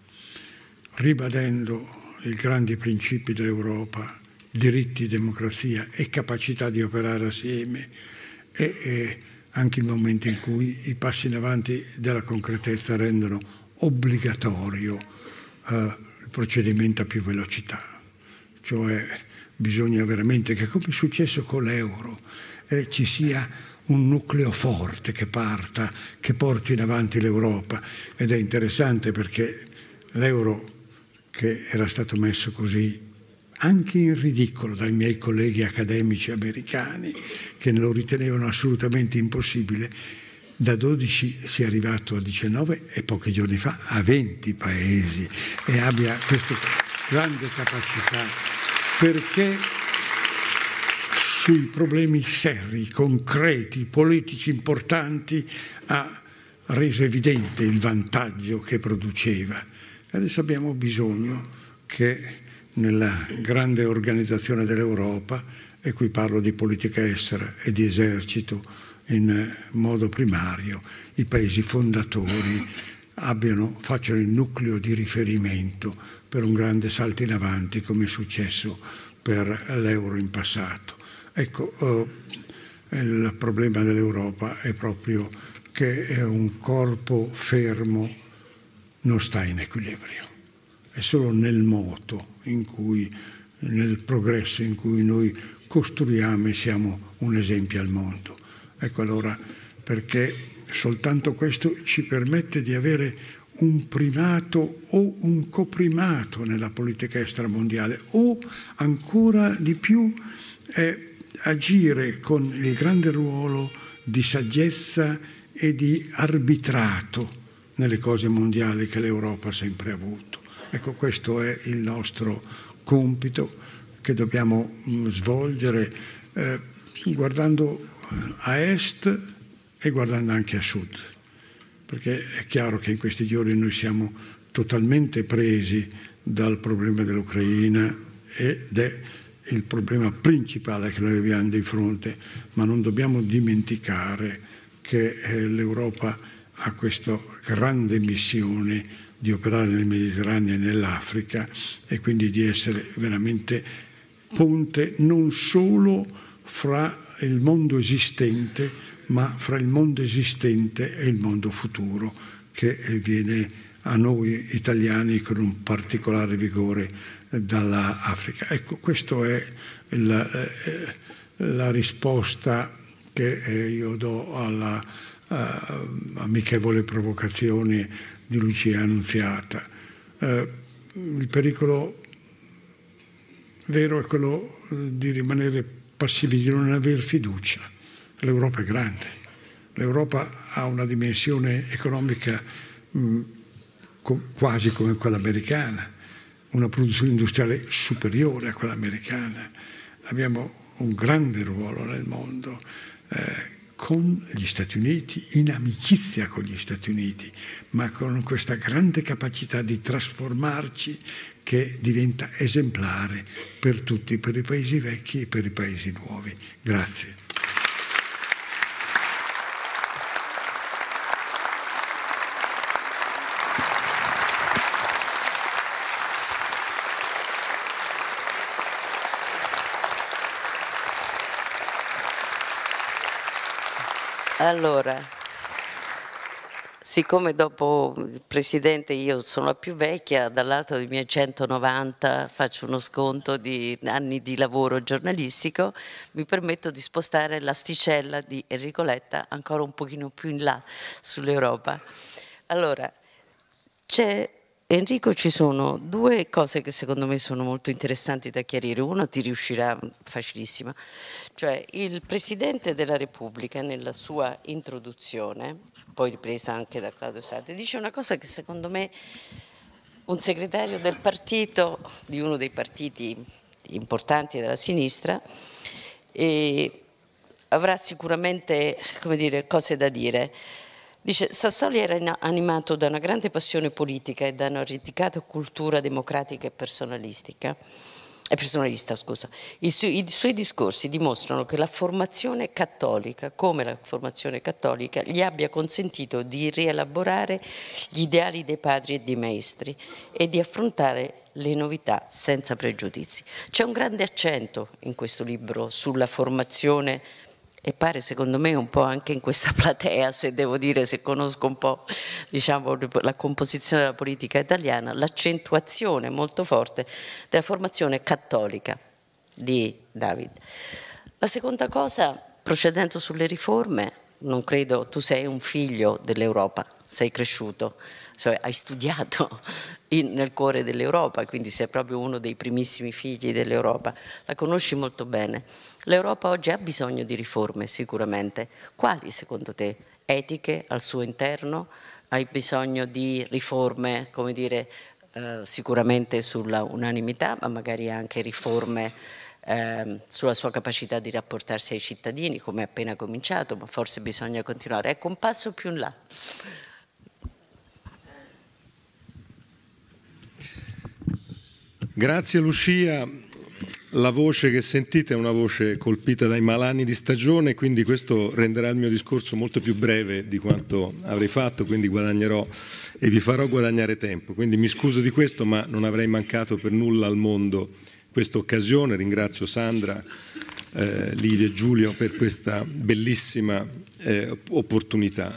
ribadendo i grandi principi dell'Europa, diritti, democrazia e capacità di operare assieme, e, e anche il momento in cui i passi in avanti della concretezza rendono obbligatorio eh, il procedimento a più velocità. Cioè bisogna veramente che, come è successo con l'euro, eh, ci sia un nucleo forte che parta, che porti in avanti l'Europa. Ed è interessante perché l'euro, che era stato messo così anche in ridicolo dai miei colleghi accademici americani, che lo ritenevano assolutamente impossibile, da dodici si è arrivato a diciannove e pochi giorni fa a venti paesi, e abbia questa grande capacità, perché sui problemi seri, concreti, politici importanti ha reso evidente il vantaggio che produceva. Adesso abbiamo bisogno che nella grande organizzazione dell'Europa, e qui parlo di politica estera e di esercito in modo primario, i paesi fondatori abbiano, facciano il nucleo di riferimento per un grande salto in avanti come è successo per l'euro in passato. Ecco, eh, il problema dell'Europa è proprio che è un corpo fermo non sta in equilibrio. È solo nel moto, in cui, nel progresso in cui noi costruiamo e siamo un esempio al mondo. Ecco allora perché soltanto questo ci permette di avere un primato o un coprimato nella politica estera mondiale, o ancora di più eh, agire con il grande ruolo di saggezza e di arbitrato nelle cose mondiali che l'Europa ha sempre avuto. Ecco, questo è il nostro compito che dobbiamo mh, svolgere eh, guardando a est e guardando anche a sud, perché è chiaro che in questi giorni noi siamo totalmente presi dal problema dell'Ucraina ed è il problema principale che noi abbiamo di fronte, ma non dobbiamo dimenticare che eh, l'Europa ha questa grande missione di operare nel Mediterraneo e nell'Africa e quindi di essere veramente ponte non solo fra il mondo esistente, ma fra il mondo esistente e il mondo futuro che viene a noi italiani con un particolare vigore dall'Africa. Ecco, questa è la, eh, la risposta che eh, io do alla uh, amichevole provocazione di Lucia Annunziata. Uh, il pericolo vero è quello di rimanere passivi, di non aver fiducia. L'Europa è grande, l'Europa ha una dimensione economica mh, co- quasi come quella americana, una produzione industriale superiore a quella americana. Abbiamo un grande ruolo nel mondo eh, con gli Stati Uniti, in amicizia con gli Stati Uniti, ma con questa grande capacità di trasformarci che diventa esemplare per tutti, per i paesi vecchi e per i paesi nuovi. Grazie. Allora, siccome dopo il Presidente io sono la più vecchia, dall'alto dei miei centonovanta faccio uno sconto di anni di lavoro giornalistico, mi permetto di spostare l'asticella di Enrico Letta ancora un pochino più in là sull'Europa. Allora, c'è Enrico, ci sono due cose che secondo me sono molto interessanti da chiarire. Una ti riuscirà facilissima, cioè il Presidente della Repubblica nella sua introduzione, poi ripresa anche da Claudio Sardi, dice una cosa che secondo me un segretario del partito, di uno dei partiti importanti della sinistra, e avrà sicuramente, come dire, cose da dire. Dice, Sassoli era animato da una grande passione politica e da una radicata cultura democratica e personalistica, e personalista, scusa. I, su, I suoi discorsi dimostrano che la formazione cattolica, come la formazione cattolica, gli abbia consentito di rielaborare gli ideali dei padri e dei maestri e di affrontare le novità senza pregiudizi. C'è un grande accento in questo libro sulla formazione e pare secondo me un po' anche in questa platea, se devo dire, se conosco un po' diciamo, la composizione della politica italiana, l'accentuazione molto forte della formazione cattolica di David. La seconda cosa, procedendo sulle riforme, non credo, tu sei un figlio dell'Europa, sei cresciuto, cioè hai studiato in, nel cuore dell'Europa, quindi sei proprio uno dei primissimi figli dell'Europa, la conosci molto bene. L'Europa oggi ha bisogno di riforme sicuramente. Quali secondo te? Etiche al suo interno? Hai bisogno di riforme, come dire, eh, sicuramente sulla unanimità, ma magari anche riforme eh, sulla sua capacità di rapportarsi ai cittadini, come è appena cominciato, ma forse bisogna continuare. Ecco, un passo più in là. Grazie Lucia, la voce che sentite è una voce colpita dai malanni di stagione, quindi questo renderà il mio discorso molto più breve di quanto avrei fatto, quindi guadagnerò e vi farò guadagnare tempo. Quindi mi scuso di questo, ma non avrei mancato per nulla al mondo questa occasione. Ringrazio Sandra, eh, Livia e Giulio per questa bellissima eh, opportunità.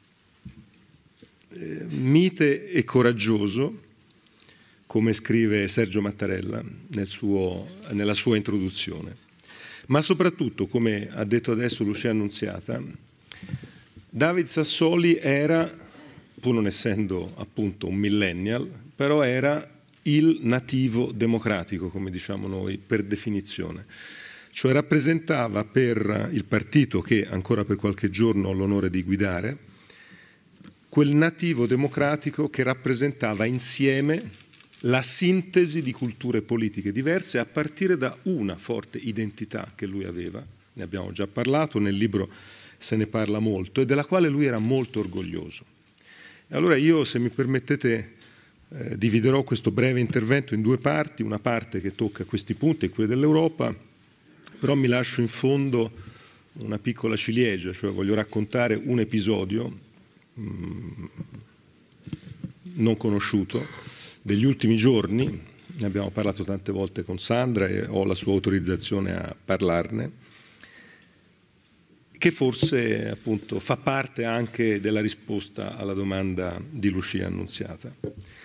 Eh, mite e coraggioso, come scrive Sergio Mattarella nel suo, nella sua introduzione. Ma soprattutto, come ha detto adesso Lucia Annunziata, David Sassoli era, pur non essendo appunto un millennial, però era il nativo democratico, come diciamo noi, per definizione. Cioè rappresentava per il partito che ancora per qualche giorno ho l'onore di guidare, quel nativo democratico che rappresentava insieme la sintesi di culture politiche diverse a partire da una forte identità che lui aveva, ne abbiamo già parlato, nel libro se ne parla molto, e della quale lui era molto orgoglioso. E allora io, se mi permettete, eh, dividerò questo breve intervento in due parti, una parte che tocca questi punti, quelle dell'Europa, però mi lascio in fondo una piccola ciliegia, cioè voglio raccontare un episodio mh, non conosciuto, degli ultimi giorni, ne abbiamo parlato tante volte con Sandra e ho la sua autorizzazione a parlarne, che forse appunto fa parte anche della risposta alla domanda di Lucia Annunziata.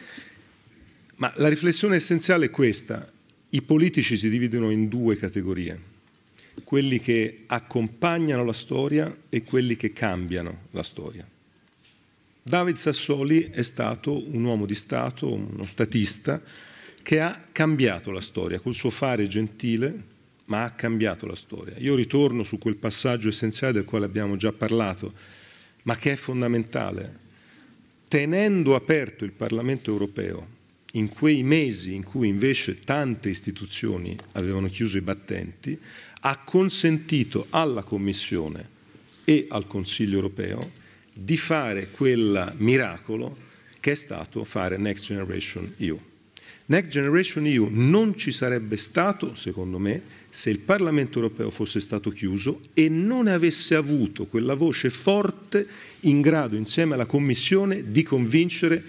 Ma la riflessione essenziale è questa: i politici si dividono in due categorie, quelli che accompagnano la storia e quelli che cambiano la storia. David Sassoli è stato un uomo di Stato, uno statista, che ha cambiato la storia, col suo fare gentile, ma ha cambiato la storia. Io ritorno su quel passaggio essenziale del quale abbiamo già parlato, ma che è fondamentale. Tenendo aperto il Parlamento europeo, in quei mesi in cui invece tante istituzioni avevano chiuso i battenti, ha consentito alla Commissione e al Consiglio europeo di fare quel miracolo che è stato fare Next Generation E U. Next Generation E U non ci sarebbe stato, secondo me, se il Parlamento europeo fosse stato chiuso e non avesse avuto quella voce forte in grado, insieme alla Commissione, di convincere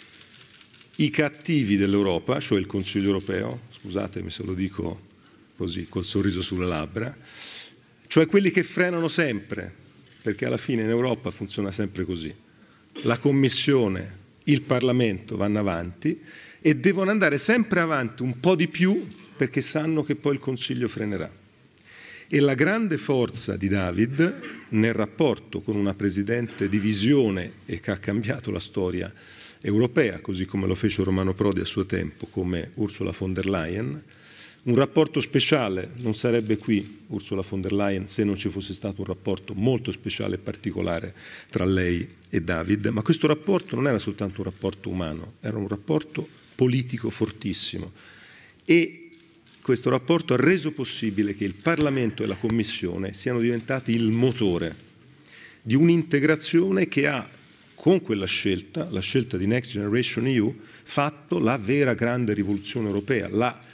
i cattivi dell'Europa, cioè il Consiglio europeo, scusatemi se lo dico così, col sorriso sulle labbra, cioè quelli che frenano sempre, perché alla fine in Europa funziona sempre così. La Commissione, il Parlamento vanno avanti e devono andare sempre avanti un po' di più perché sanno che poi il Consiglio frenerà. E la grande forza di David nel rapporto con una Presidente di visione e che ha cambiato la storia europea, così come lo fece Romano Prodi a suo tempo, come Ursula von der Leyen, un rapporto speciale, non sarebbe qui Ursula von der Leyen se non ci fosse stato un rapporto molto speciale e particolare tra lei e David, ma questo rapporto non era soltanto un rapporto umano, era un rapporto politico fortissimo e questo rapporto ha reso possibile che il Parlamento e la Commissione siano diventati il motore di un'integrazione che ha, con quella scelta, la scelta di Next Generation E U, fatto la vera grande rivoluzione europea, la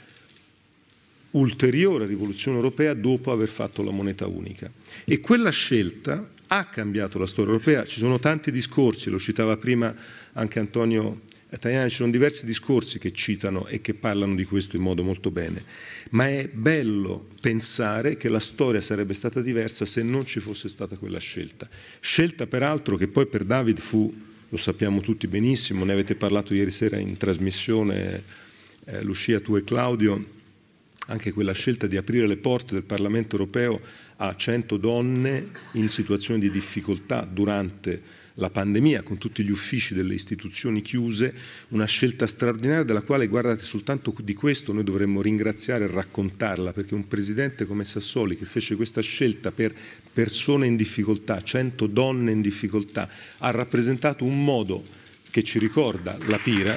ulteriore rivoluzione europea dopo aver fatto la moneta unica. E quella scelta ha cambiato la storia europea. Ci sono tanti discorsi, lo citava prima anche Antonio Tajani, ci sono diversi discorsi che citano e che parlano di questo in modo molto bene, ma è bello pensare che la storia sarebbe stata diversa se non ci fosse stata quella scelta. Scelta peraltro che poi per David fu, lo sappiamo tutti benissimo, ne avete parlato ieri sera in trasmissione, eh, Lucia, tu e Claudio, anche quella scelta di aprire le porte del Parlamento europeo a cento donne in situazioni di difficoltà durante la pandemia, con tutti gli uffici delle istituzioni chiuse, una scelta straordinaria della quale, guardate, soltanto di questo noi dovremmo ringraziare e raccontarla, perché un presidente come Sassoli che fece questa scelta per persone in difficoltà, cento donne in difficoltà, ha rappresentato un modo che ci ricorda la Pira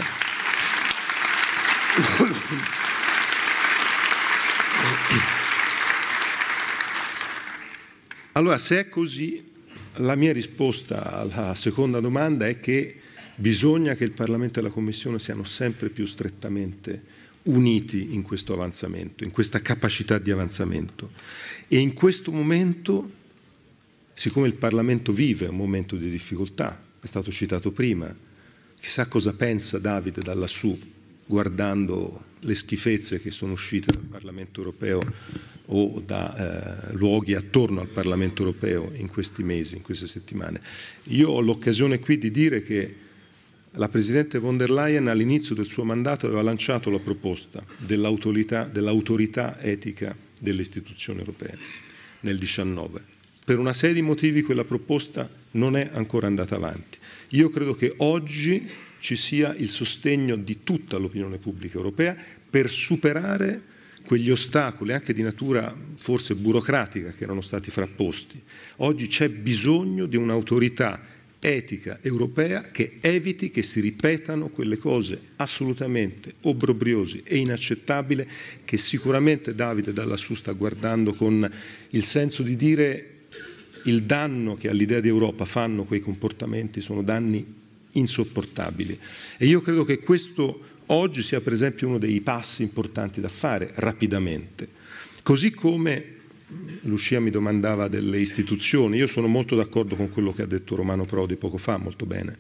Allora, se è così, la mia risposta alla seconda domanda è che bisogna che il Parlamento e la Commissione siano sempre più strettamente uniti in questo avanzamento, in questa capacità di avanzamento. E in questo momento, siccome il Parlamento vive un momento di difficoltà, è stato citato prima, chissà cosa pensa Davide da lassù, guardando le schifezze che sono uscite dal Parlamento europeo o da eh, luoghi attorno al Parlamento europeo in questi mesi, in queste settimane. Io ho l'occasione qui di dire che la Presidente von der Leyen all'inizio del suo mandato aveva lanciato la proposta dell'autorità, dell'autorità etica delle istituzioni europee nel diciannove. Per una serie di motivi quella proposta non è ancora andata avanti. Io credo che oggi ci sia il sostegno di tutta l'opinione pubblica europea per superare quegli ostacoli, anche di natura forse burocratica, che erano stati frapposti. Oggi c'è bisogno di un'autorità etica europea che eviti che si ripetano quelle cose assolutamente obbrobriose e inaccettabili che sicuramente Davide da lassù sta guardando con il senso di dire il danno che all'idea di Europa fanno quei comportamenti sono danni insopportabili. E io credo che questo oggi sia per esempio uno dei passi importanti da fare rapidamente. Così come Lucia mi domandava delle istituzioni, io sono molto d'accordo con quello che ha detto Romano Prodi poco fa, molto bene.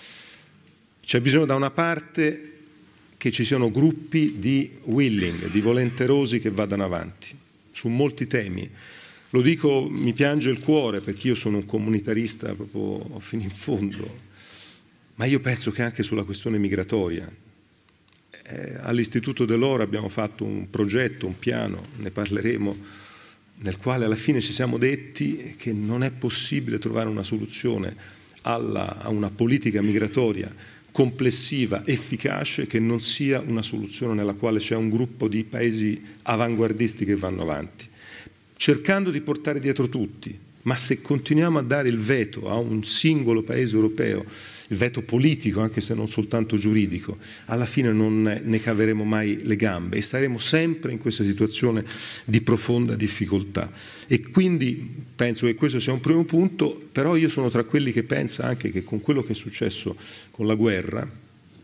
C'è bisogno da una parte che ci siano gruppi di willing, di volenterosi che vadano avanti, su molti temi. Lo dico, mi piange il cuore perché io sono un comunitarista proprio fino in fondo, ma io penso che anche sulla questione migratoria. Eh, all'Istituto dell'Oro abbiamo fatto un progetto, un piano, ne parleremo, nel quale alla fine ci siamo detti che non è possibile trovare una soluzione alla, a una politica migratoria complessiva, efficace, che non sia una soluzione nella quale c'è un gruppo di paesi avanguardisti che vanno avanti, cercando di portare dietro tutti. Ma se continuiamo a dare il veto a un singolo paese europeo, il veto politico, anche se non soltanto giuridico, alla fine non ne caveremo mai le gambe e saremo sempre in questa situazione di profonda difficoltà. E quindi penso che questo sia un primo punto, però io sono tra quelli che pensa anche che con quello che è successo con la guerra,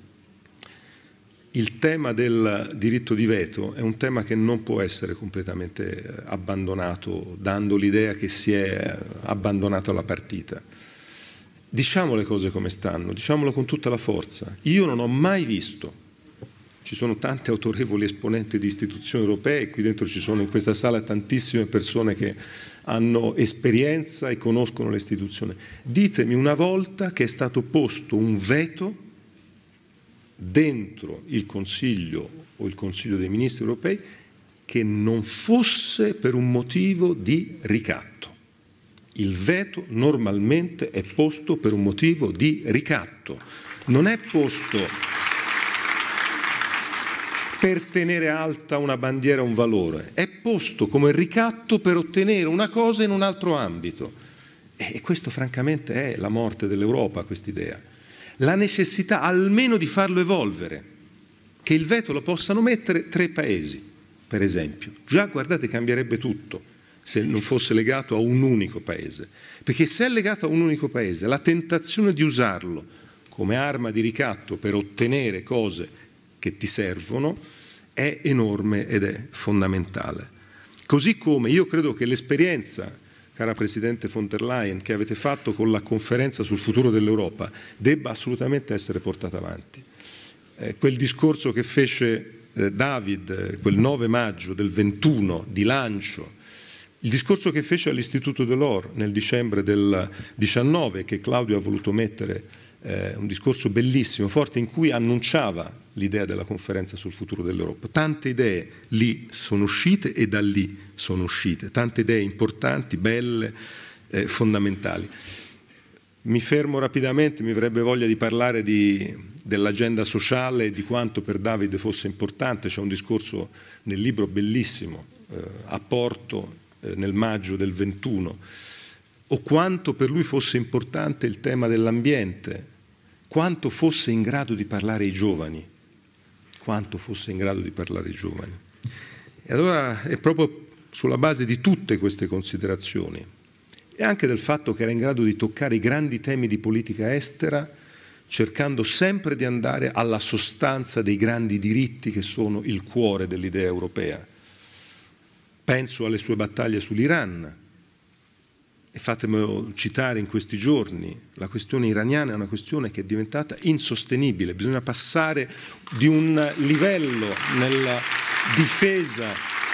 il tema del diritto di veto è un tema che non può essere completamente abbandonato, dando l'idea che si è abbandonato alla partita. Diciamo le cose come stanno, diciamolo con tutta la forza. Io non ho mai visto, ci sono tanti autorevoli esponenti di istituzioni europee, qui dentro ci sono in questa sala tantissime persone che hanno esperienza e conoscono le istituzioni. Ditemi una volta che è stato posto un veto dentro il Consiglio o il Consiglio dei Ministri europei che non fosse per un motivo di ricatto. Il veto normalmente è posto per un motivo di ricatto, non è posto per tenere alta una bandiera o un valore, è posto come ricatto per ottenere una cosa in un altro ambito. E questo francamente è la morte dell'Europa, quest'idea. La necessità almeno di farlo evolvere, che il veto lo possano mettere tre paesi, per esempio. Già, guardate, cambierebbe tutto se non fosse legato a un unico paese. Perché se è legato a un unico paese, la tentazione di usarlo come arma di ricatto per ottenere cose che ti servono è enorme ed è fondamentale. Così come io credo che l'esperienza, cara Presidente von der Leyen, che avete fatto con la conferenza sul futuro dell'Europa, debba assolutamente essere portata avanti. Eh, quel discorso che fece eh, David, quel nove maggio del ventuno, di lancio, il discorso che fece all'Istituto dell'Oro nel dicembre del diciannove, che Claudio ha voluto mettere, eh, un discorso bellissimo, forte, in cui annunciava l'idea della conferenza sul futuro dell'Europa. Tante idee lì sono uscite e da lì sono uscite, tante idee importanti, belle, eh, fondamentali. Mi fermo rapidamente, mi verrebbe voglia di parlare di, dell'agenda sociale e di quanto per Davide fosse importante. C'è un discorso nel libro bellissimo, eh, a Porto, eh, nel maggio del ventuno, o quanto per lui fosse importante il tema dell'ambiente, quanto fosse in grado di parlare ai giovani, quanto fosse in grado di parlare ai giovani. E allora è proprio sulla base di tutte queste considerazioni e anche del fatto che era in grado di toccare i grandi temi di politica estera cercando sempre di andare alla sostanza dei grandi diritti che sono il cuore dell'idea europea. Penso alle sue battaglie sull'Iran, e fatemelo citare in questi giorni, la questione iraniana è una questione che è diventata insostenibile, bisogna passare di un livello nella difesa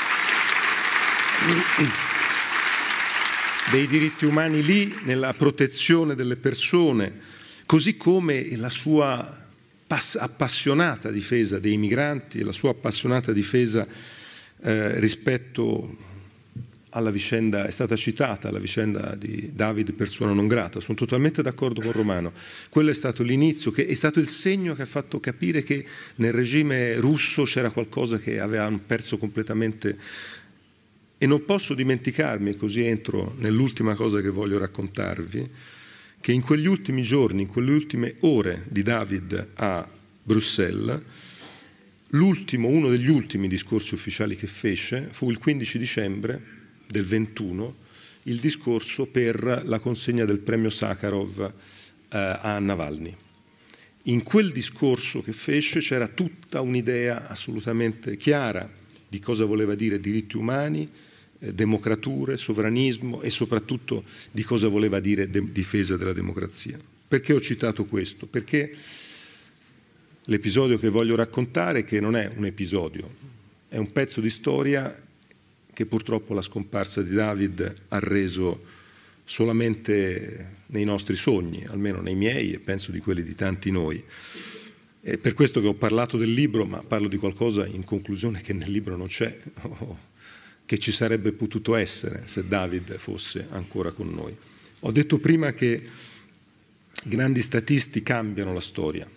dei diritti umani lì, nella protezione delle persone, così come la sua appassionata difesa dei migranti e la sua appassionata difesa eh, rispetto alla vicenda, è stata citata la vicenda di David persona non grata, sono totalmente d'accordo con Romano. Quello è stato l'inizio, che è stato il segno che ha fatto capire che nel regime russo c'era qualcosa che avevano perso completamente. E non posso dimenticarmi, così entro nell'ultima cosa che voglio raccontarvi, che in quegli ultimi giorni, in quelle ultime ore di David a Bruxelles, l'ultimo, uno degli ultimi discorsi ufficiali che fece fu il quindici dicembre del ventuno, il discorso per la consegna del premio Sakharov eh, a Navalny. In quel discorso che fece c'era tutta un'idea assolutamente chiara di cosa voleva dire diritti umani, eh, democrature, sovranismo e soprattutto di cosa voleva dire de- difesa della democrazia. Perché ho citato questo? Perché l'episodio che voglio raccontare, che non è un episodio, è un pezzo di storia che purtroppo la scomparsa di David ha reso solamente nei nostri sogni, almeno nei miei e penso di quelli di tanti noi. È per questo che ho parlato del libro, ma parlo di qualcosa in conclusione che nel libro non c'è, che ci sarebbe potuto essere se David fosse ancora con noi. Ho detto prima che grandi statisti cambiano la storia.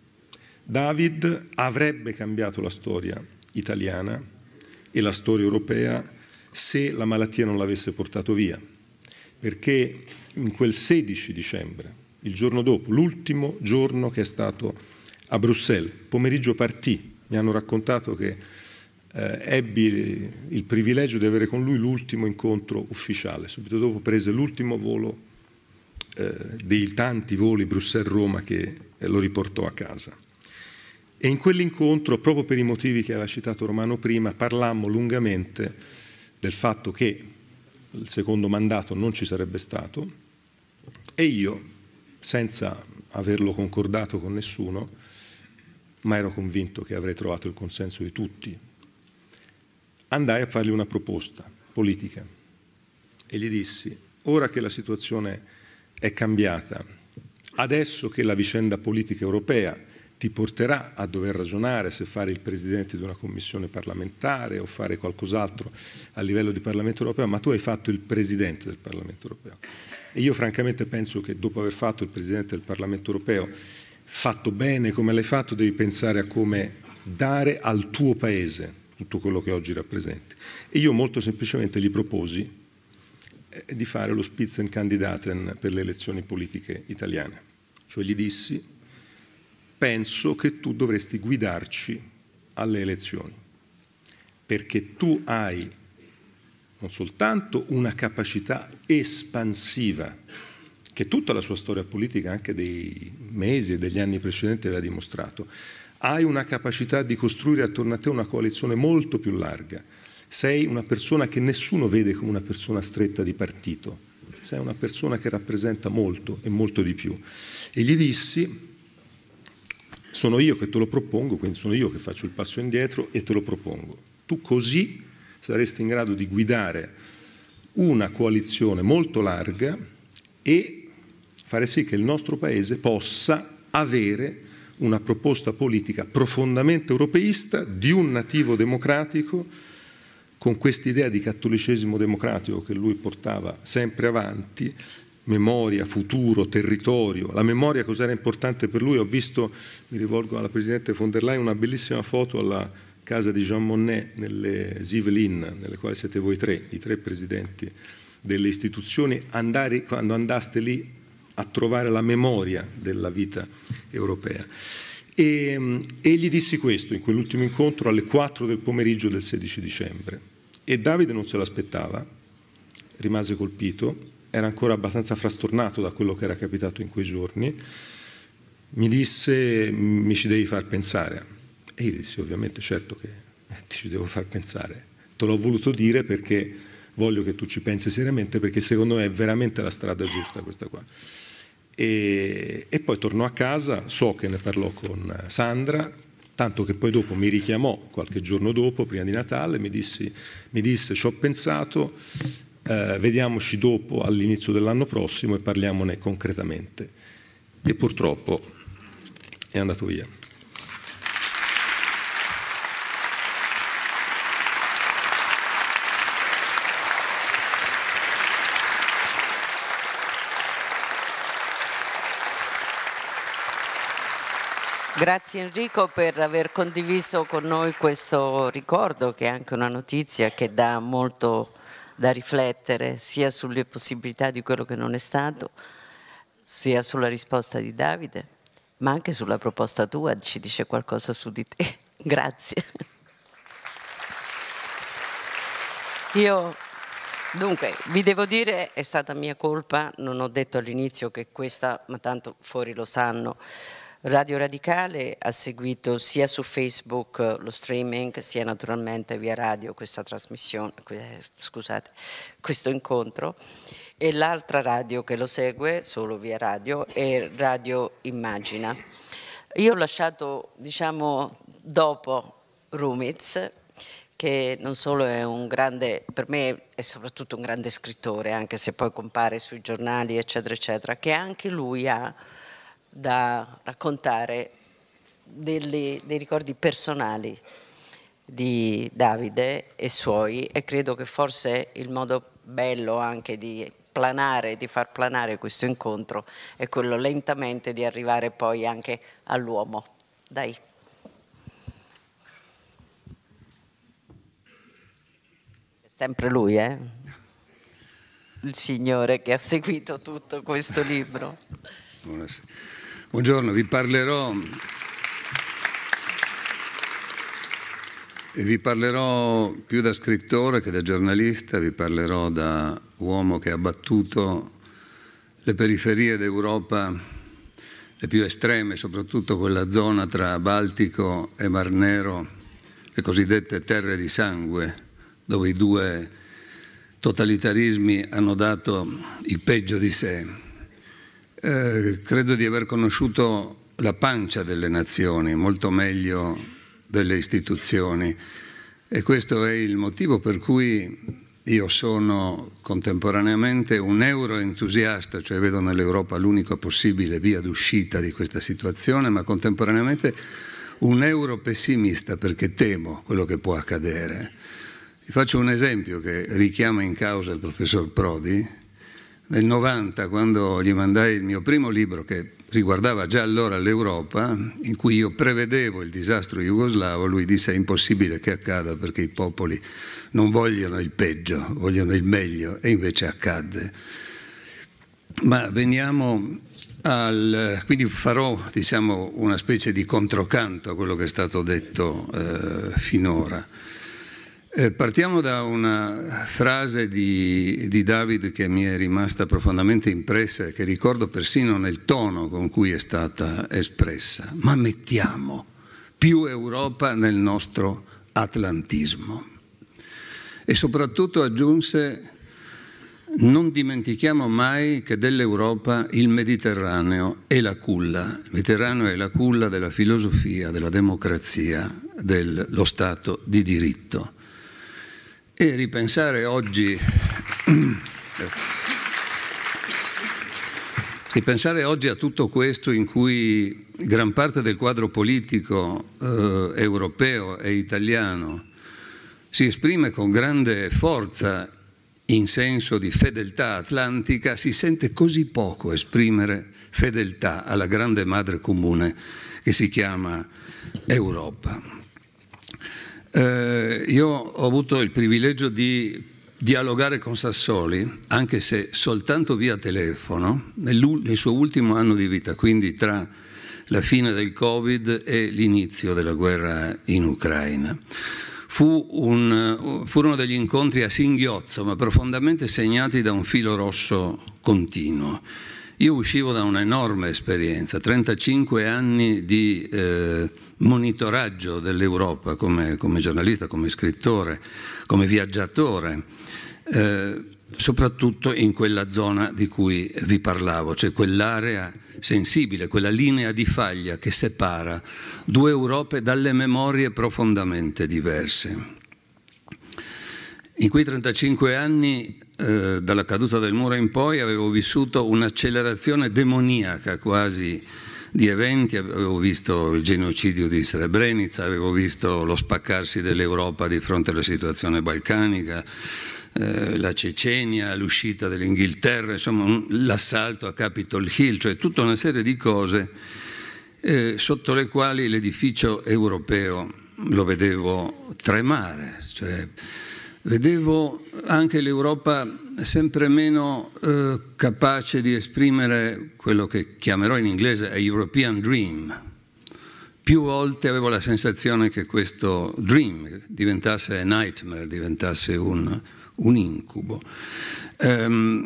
David avrebbe cambiato la storia italiana e la storia europea se la malattia non l'avesse portato via, perché in quel sedici dicembre, il giorno dopo, l'ultimo giorno che è stato a Bruxelles, pomeriggio partì, mi hanno raccontato che eh, ebbi il privilegio di avere con lui l'ultimo incontro ufficiale, subito dopo prese l'ultimo volo eh, dei tanti voli Bruxelles-Roma che eh, lo riportò a casa. E in quell'incontro, proprio per i motivi che aveva citato Romano prima, parlammo lungamente del fatto che il secondo mandato non ci sarebbe stato e io, senza averlo concordato con nessuno, ma ero convinto che avrei trovato il consenso di tutti, andai a fargli una proposta politica e gli dissi: ora che la situazione è cambiata, adesso che la vicenda politica europea ti porterà a dover ragionare se fare il presidente di una commissione parlamentare o fare qualcos'altro a livello di Parlamento europeo, ma tu hai fatto il presidente del Parlamento europeo. E io francamente penso che dopo aver fatto il presidente del Parlamento europeo, fatto bene come l'hai fatto, devi pensare a come dare al tuo paese tutto quello che oggi rappresenti. E io molto semplicemente gli proposi eh, di fare lo Spitzenkandidaten per le elezioni politiche italiane. Cioè gli dissi: penso che tu dovresti guidarci alle elezioni, perché tu hai non soltanto una capacità espansiva, che tutta la sua storia politica, anche dei mesi e degli anni precedenti, aveva dimostrato, hai una capacità di costruire attorno a te una coalizione molto più larga. Sei una persona che nessuno vede come una persona stretta di partito, sei una persona che rappresenta molto e molto di più. E gli dissi: sono io che te lo propongo, quindi sono io che faccio il passo indietro e te lo propongo. Tu così saresti in grado di guidare una coalizione molto larga e fare sì che il nostro Paese possa avere una proposta politica profondamente europeista di un nativo democratico, con quest'idea di cattolicesimo democratico che lui portava sempre avanti, memoria, futuro, territorio. La memoria cos'era importante per lui? Ho visto, mi rivolgo alla Presidente von der Leyen, una bellissima foto alla casa di Jean Monnet nelle Yvelines, nelle quali siete voi tre, i tre presidenti delle istituzioni, andare, quando andaste lì a trovare la memoria della vita europea. E, e gli dissi questo in quell'ultimo incontro alle quattro del pomeriggio del sedici dicembre. E Davide non se l'aspettava, rimase colpito, era ancora abbastanza frastornato da quello che era capitato in quei giorni, mi disse: mi ci devi far pensare. E io dissi: ovviamente, certo che ti ci devo far pensare, te l'ho voluto dire perché voglio che tu ci pensi seriamente, perché secondo me è veramente la strada giusta questa qua. E, e poi tornò a casa, so che ne parlò con Sandra, tanto che poi dopo mi richiamò qualche giorno dopo, prima di Natale, mi, dissi, mi disse: ci ho pensato, eh, vediamoci dopo all'inizio dell'anno prossimo e parliamone concretamente. E purtroppo è andato via. Grazie Enrico per aver condiviso con noi questo ricordo, che è anche una notizia che dà molto da riflettere, sia sulle possibilità di quello che non è stato, sia sulla risposta di Davide, ma anche sulla proposta tua, ci dice qualcosa su di te. Grazie. Io, dunque, vi devo dire, è stata mia colpa, non ho detto all'inizio che questa, ma tanto fuori lo sanno, Radio Radicale ha seguito sia su Facebook lo streaming, sia naturalmente via radio questa trasmissione, scusate, questo incontro, e l'altra radio che lo segue solo via radio è Radio Immagina. Io ho lasciato, diciamo, dopo Rumiz, che non solo è un grande, per me è soprattutto un grande scrittore, anche se poi compare sui giornali eccetera eccetera, che anche lui ha da raccontare delle, dei ricordi personali di Davide e suoi, e credo che forse il modo bello anche di planare, di far planare questo incontro è quello lentamente di arrivare poi anche all'uomo. Dai. È sempre lui, eh? Il signore che ha seguito tutto questo libro. Buonasera. Buongiorno, vi parlerò, vi parlerò più da scrittore che da giornalista, vi parlerò da uomo che ha battuto le periferie d'Europa, le più estreme, soprattutto quella zona tra Baltico e Mar Nero, le cosiddette terre di sangue, dove i due totalitarismi hanno dato il peggio di sé. Eh, credo di aver conosciuto la pancia delle nazioni molto meglio delle istituzioni, e questo è il motivo per cui io sono contemporaneamente un euroentusiasta, cioè vedo nell'Europa l'unica possibile via d'uscita di questa situazione, ma contemporaneamente un europessimista, perché temo quello che può accadere. Vi faccio un esempio che richiama in causa il professor Prodi. Nel novanta, quando gli mandai il mio primo libro, che riguardava già allora l'Europa, in cui io prevedevo il disastro jugoslavo, lui disse: è impossibile che accada perché i popoli non vogliono il peggio, vogliono il meglio, e invece accadde. Ma veniamo al... quindi farò, diciamo, una specie di controcanto a quello che è stato detto eh, finora. Eh, partiamo da una frase di, di David che mi è rimasta profondamente impressa e che ricordo persino nel tono con cui è stata espressa. Ma mettiamo più Europa nel nostro atlantismo. E soprattutto aggiunse: non dimentichiamo mai che dell'Europa il Mediterraneo è la culla. Il Mediterraneo è la culla della filosofia, della democrazia, dello Stato di diritto. E ripensare oggi, ripensare oggi a tutto questo, in cui gran parte del quadro politico eh, europeo e italiano si esprime con grande forza in senso di fedeltà atlantica, si sente così poco esprimere fedeltà alla grande madre comune che si chiama Europa. Eh, io ho avuto il privilegio di dialogare con Sassoli, anche se soltanto via telefono, nel, nel suo ultimo anno di vita, quindi tra la fine del Covid e l'inizio della guerra in Ucraina. Fu un, furono degli incontri a singhiozzo, ma profondamente segnati da un filo rosso continuo. Io uscivo da un'enorme esperienza, trentacinque anni di eh, monitoraggio dell'Europa come, come giornalista, come scrittore, come viaggiatore, eh, soprattutto in quella zona di cui vi parlavo, cioè quell'area sensibile, quella linea di faglia che separa due Europe dalle memorie profondamente diverse. In quei trentacinque anni, eh, dalla caduta del muro in poi, avevo vissuto un'accelerazione demoniaca quasi di eventi. Avevo visto il genocidio di Srebrenica, avevo visto lo spaccarsi dell'Europa di fronte alla situazione balcanica, eh, la Cecenia, l'uscita dell'Inghilterra, insomma l'assalto a Capitol Hill, cioè tutta una serie di cose eh, sotto le quali l'edificio europeo lo vedevo tremare, cioè vedevo anche l'Europa sempre meno eh, capace di esprimere quello che chiamerò in inglese a European Dream. Più volte avevo la sensazione che questo dream diventasse a nightmare, diventasse un, un incubo. Um,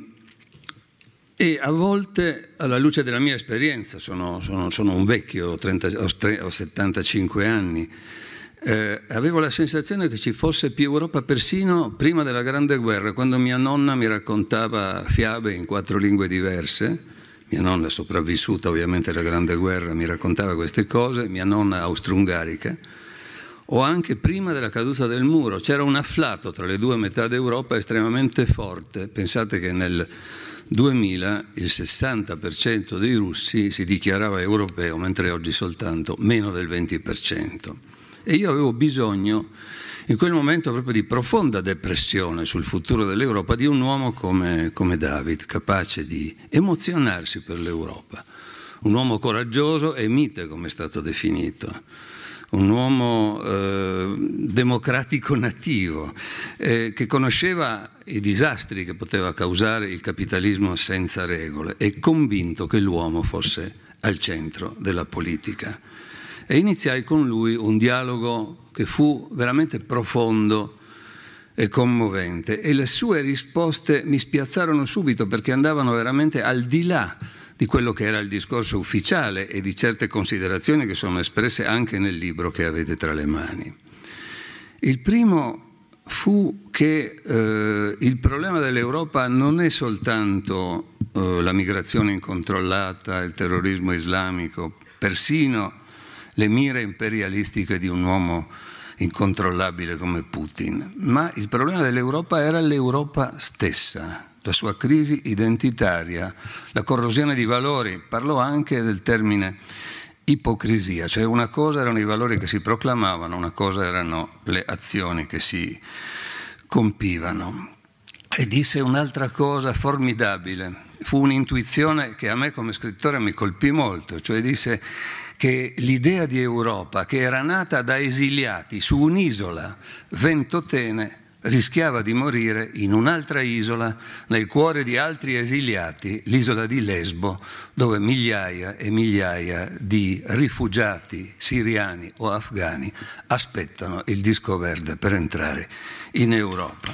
e a volte, alla luce della mia esperienza, sono, sono, sono un vecchio, trenta, ho settantacinque anni, Eh, avevo la sensazione che ci fosse più Europa persino prima della Grande Guerra, quando mia nonna mi raccontava fiabe in quattro lingue diverse. Mia nonna, sopravvissuta ovviamente alla Grande Guerra, mi raccontava queste cose, mia nonna austro-ungarica, o anche prima della caduta del muro. C'era un afflato tra le due metà d'Europa estremamente forte. Pensate che nel duemila il sessanta per cento dei russi si dichiarava europeo, mentre oggi soltanto meno del venti per cento. E io avevo bisogno, in quel momento proprio di profonda depressione sul futuro dell'Europa, di un uomo come, come David, capace di emozionarsi per l'Europa. Un uomo coraggioso e mite, come è stato definito. Un uomo eh, democratico nativo, eh, che conosceva i disastri che poteva causare il capitalismo senza regole e convinto che l'uomo fosse al centro della politica. E iniziai con lui un dialogo che fu veramente profondo e commovente, e le sue risposte mi spiazzarono subito perché andavano veramente al di là di quello che era il discorso ufficiale e di certe considerazioni che sono espresse anche nel libro che avete tra le mani. Il primo fu che eh, il problema dell'Europa non è soltanto eh, la migrazione incontrollata, il terrorismo islamico, persino le mire imperialistiche di un uomo incontrollabile come Putin, ma il problema dell'Europa era l'Europa stessa, la sua crisi identitaria, la corrosione di valori. Parlo anche del termine ipocrisia, cioè una cosa erano i valori che si proclamavano, una cosa erano le azioni che si compivano. E disse un'altra cosa formidabile, fu un'intuizione che a me come scrittore mi colpì molto, cioè disse che l'idea di Europa, che era nata da esiliati su un'isola ventotene, rischiava di morire in un'altra isola, nel cuore di altri esiliati, l'isola di Lesbo, dove migliaia e migliaia di rifugiati siriani o afghani aspettano il disco verde per entrare in Europa.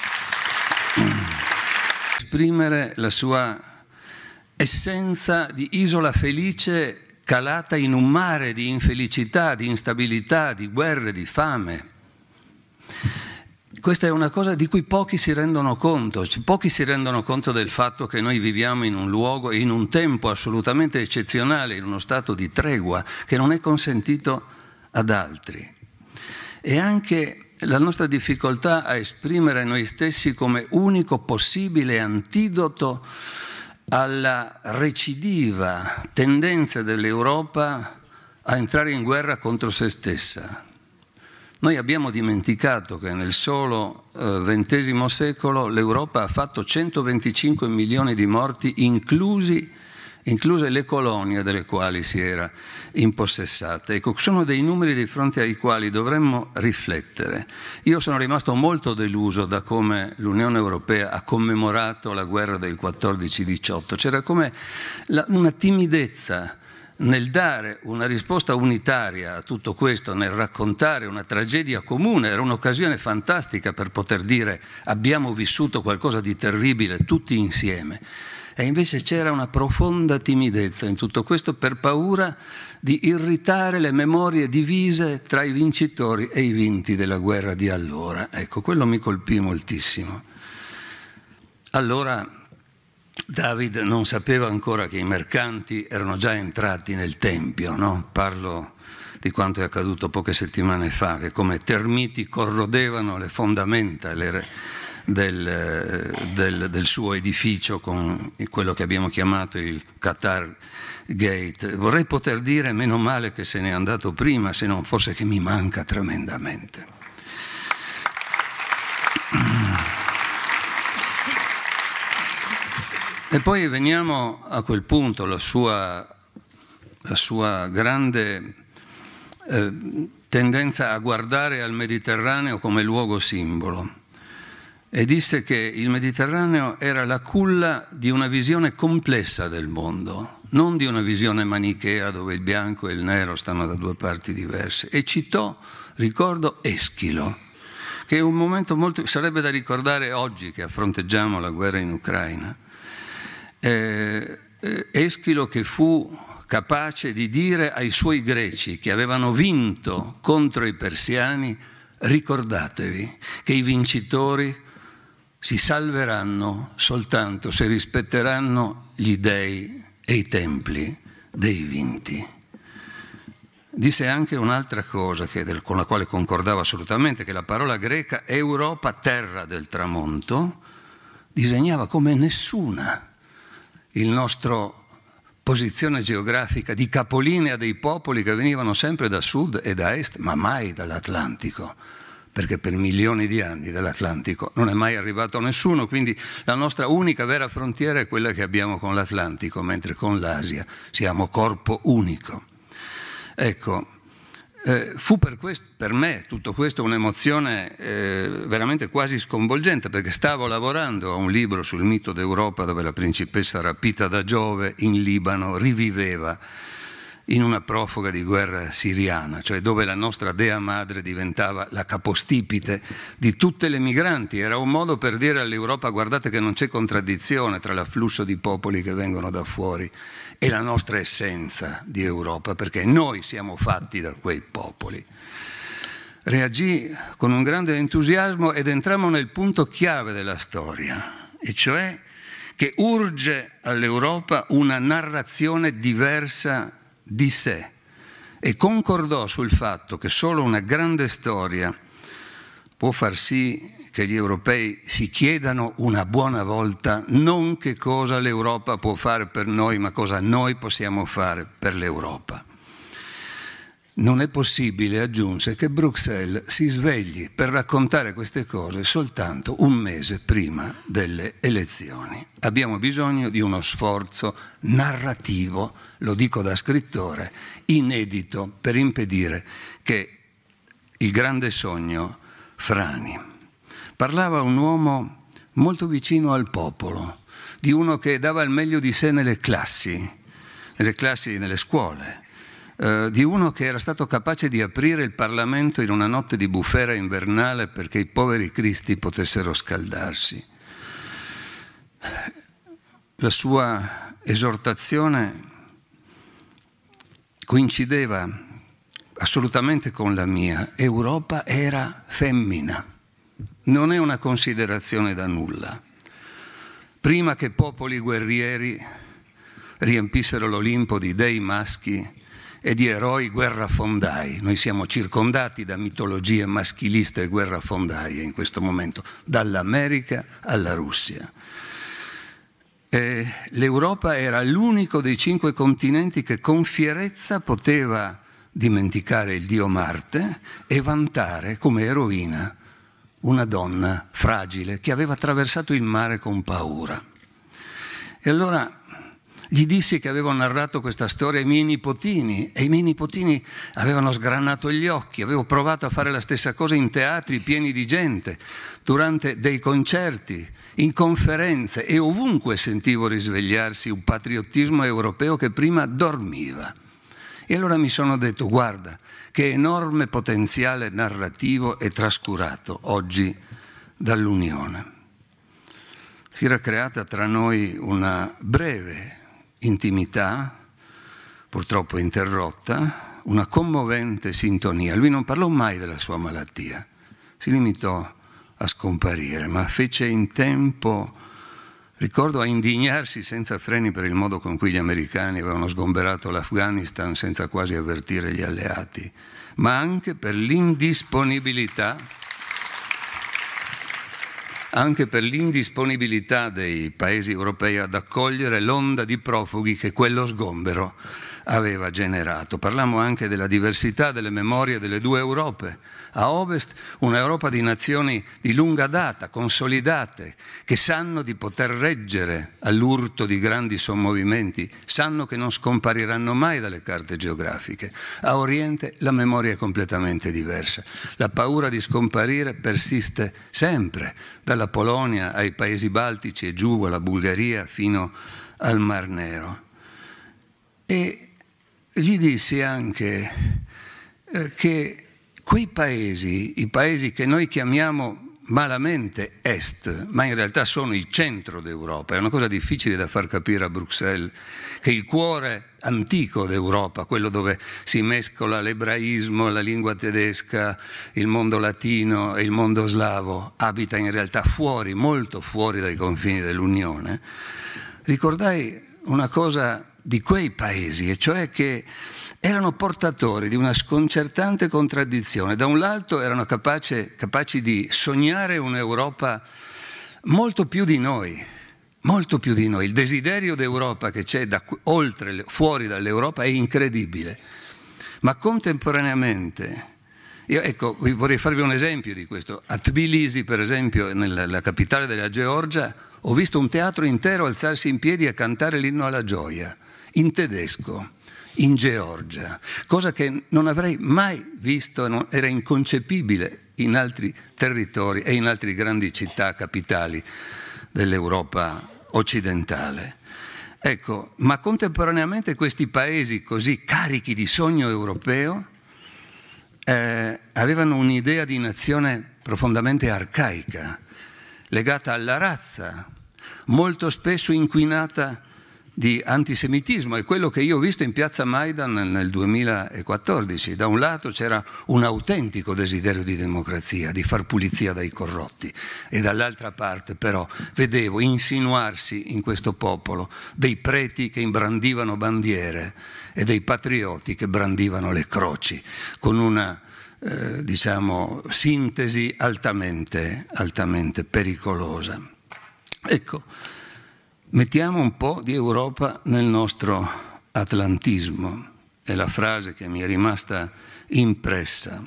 Esprimere la sua essenza di isola felice calata in un mare di infelicità, di instabilità, di guerre, di fame. Questa è una cosa di cui pochi si rendono conto, pochi si rendono conto del fatto che noi viviamo in un luogo e in un tempo assolutamente eccezionale, in uno stato di tregua che non è consentito ad altri. E anche la nostra difficoltà a esprimere noi stessi come unico possibile antidoto alla recidiva tendenza dell'Europa a entrare in guerra contro se stessa. Noi abbiamo dimenticato che nel solo eh, ventesimo secolo l'Europa ha fatto centoventicinque milioni di morti, inclusi, incluse le colonie delle quali si era impossessata. Ecco, sono dei numeri di fronte ai quali dovremmo riflettere. Io sono rimasto molto deluso da come l'Unione Europea ha commemorato la guerra del quattordici diciotto. C'era come la, una timidezza nel dare una risposta unitaria a tutto questo, nel raccontare una tragedia comune. Era un'occasione fantastica per poter dire abbiamo vissuto qualcosa di terribile tutti insieme. E invece c'era una profonda timidezza in tutto questo per paura di irritare le memorie divise tra i vincitori e i vinti della guerra di allora. Ecco, quello mi colpì moltissimo. Allora David non sapeva ancora che i mercanti erano già entrati nel Tempio, no? Parlo di quanto è accaduto poche settimane fa, che come termiti corrodevano le fondamenta le, del, del, del suo edificio con quello che abbiamo chiamato il Qatar Gate. Vorrei poter dire meno male che se n'è andato prima, se non fosse che mi manca tremendamente. E poi veniamo a quel punto, la sua, la sua grande eh, tendenza a guardare al Mediterraneo come luogo simbolo. E disse che il Mediterraneo era la culla di una visione complessa del mondo, non di una visione manichea dove il bianco e il nero stanno da due parti diverse. E citò, ricordo, Eschilo, che è un momento molto, sarebbe da ricordare oggi che fronteggiamo la guerra in Ucraina. Eh, eh, Eschilo che fu capace di dire ai suoi greci che avevano vinto contro i persiani: ricordatevi che i vincitori si salveranno soltanto se rispetteranno gli dei e i templi dei vinti. Disse anche un'altra cosa che del, con la quale concordava assolutamente, che la parola greca Europa, terra del tramonto, disegnava come nessuna il nostro posizione geografica di capolinea dei popoli che venivano sempre da sud e da est, ma mai dall'Atlantico, perché per milioni di anni dall'Atlantico non è mai arrivato nessuno, quindi la nostra unica vera frontiera è quella che abbiamo con l'Atlantico, mentre con l'Asia siamo corpo unico. Ecco, eh, fu per, questo, per me tutto questo un'emozione eh, veramente quasi sconvolgente, perché stavo lavorando a un libro sul mito d'Europa dove la principessa rapita da Giove in Libano riviveva in una profuga di guerra siriana, cioè dove la nostra dea madre diventava la capostipite di tutte le migranti. Era un modo per dire all'Europa: guardate che non c'è contraddizione tra l'afflusso di popoli che vengono da fuori e la nostra essenza di Europa, perché noi siamo fatti da quei popoli. Reagì con un grande entusiasmo ed entrammo nel punto chiave della storia, e cioè che urge all'Europa una narrazione diversa di sé, e concordò sul fatto che solo una grande storia può far sì che gli europei si chiedano una buona volta non che cosa l'Europa può fare per noi, ma cosa noi possiamo fare per l'Europa. Non è possibile, aggiunse, che Bruxelles si svegli per raccontare queste cose soltanto un mese prima delle elezioni. Abbiamo bisogno di uno sforzo narrativo, lo dico da scrittore, inedito, per impedire che il grande sogno frani. Parlava un uomo molto vicino al popolo, di uno che dava il meglio di sé nelle classi, nelle classi, nelle scuole, Uh, di uno che era stato capace di aprire il Parlamento in una notte di bufera invernale perché i poveri cristi potessero scaldarsi. La sua esortazione coincideva assolutamente con la mia. Europa era femmina, non è una considerazione da nulla. Prima che popoli guerrieri riempissero l'Olimpo di dei maschi e di eroi guerrafondai. Noi siamo circondati da mitologie maschiliste e guerrafondaie in questo momento, dall'America alla Russia. E l'Europa era l'unico dei cinque continenti che con fierezza poteva dimenticare il dio Marte e vantare come eroina una donna fragile che aveva attraversato il mare con paura. E allora gli dissi che avevo narrato questa storia ai miei nipotini, e i miei nipotini avevano sgranato gli occhi. Avevo provato a fare la stessa cosa in teatri pieni di gente, durante dei concerti, in conferenze, e ovunque sentivo risvegliarsi un patriottismo europeo che prima dormiva. E allora mi sono detto: guarda, che enorme potenziale narrativo è trascurato oggi dall'Unione. si era creata tra noi una breve intimità, purtroppo interrotta, una commovente sintonia. Lui non parlò mai della sua malattia, si limitò a scomparire, ma fece in tempo, ricordo, a indignarsi senza freni per il modo con cui gli americani avevano sgomberato l'Afghanistan senza quasi avvertire gli alleati, ma anche per l'indisponibilità anche per l'indisponibilità dei paesi europei ad accogliere l'onda di profughi che quello sgombero aveva generato. Parlammo anche della diversità delle memorie delle due Europe. A ovest un'Europa di nazioni di lunga data, consolidate, che sanno di poter reggere all'urto di grandi sommovimenti, sanno che non scompariranno mai dalle carte geografiche. A oriente la memoria è completamente diversa. La paura di scomparire persiste sempre, dalla Polonia ai paesi baltici e giù alla Bulgaria fino al Mar Nero. E gli dissi anche eh, che quei paesi, i paesi che noi chiamiamo malamente Est, ma in realtà sono il centro d'Europa, è una cosa difficile da far capire a Bruxelles, che il cuore antico d'Europa, quello dove si mescola l'ebraismo, la lingua tedesca, il mondo latino e il mondo slavo, abita in realtà fuori, molto fuori dai confini dell'Unione. Ricordai una cosa di quei paesi, e cioè che erano portatori di una sconcertante contraddizione. Da un lato erano capaci, capaci di sognare un'Europa molto più di noi, molto più di noi. Il desiderio d'Europa che c'è da, oltre, fuori dall'Europa è incredibile, ma contemporaneamente, io ecco, vorrei farvi un esempio di questo. A Tbilisi, per esempio, nella capitale della Georgia, ho visto un teatro intero alzarsi in piedi e cantare l'inno alla gioia, in tedesco, in Georgia, cosa che non avrei mai visto, era inconcepibile in altri territori e in altre grandi città capitali dell'Europa occidentale. Ecco, ma contemporaneamente questi paesi così carichi di sogno europeo eh, avevano un'idea di nazione profondamente arcaica, legata alla razza, molto spesso inquinata di antisemitismo. È quello che io ho visto in piazza Maidan nel duemilaquattordici. Da un lato c'era un autentico desiderio di democrazia, di far pulizia dai corrotti, e dall'altra parte però vedevo insinuarsi in questo popolo dei preti che imbrandivano bandiere e dei patrioti che brandivano le croci, con una eh, diciamo sintesi altamente, altamente pericolosa. Ecco, mettiamo un po' di Europa nel nostro atlantismo, è la frase che mi è rimasta impressa.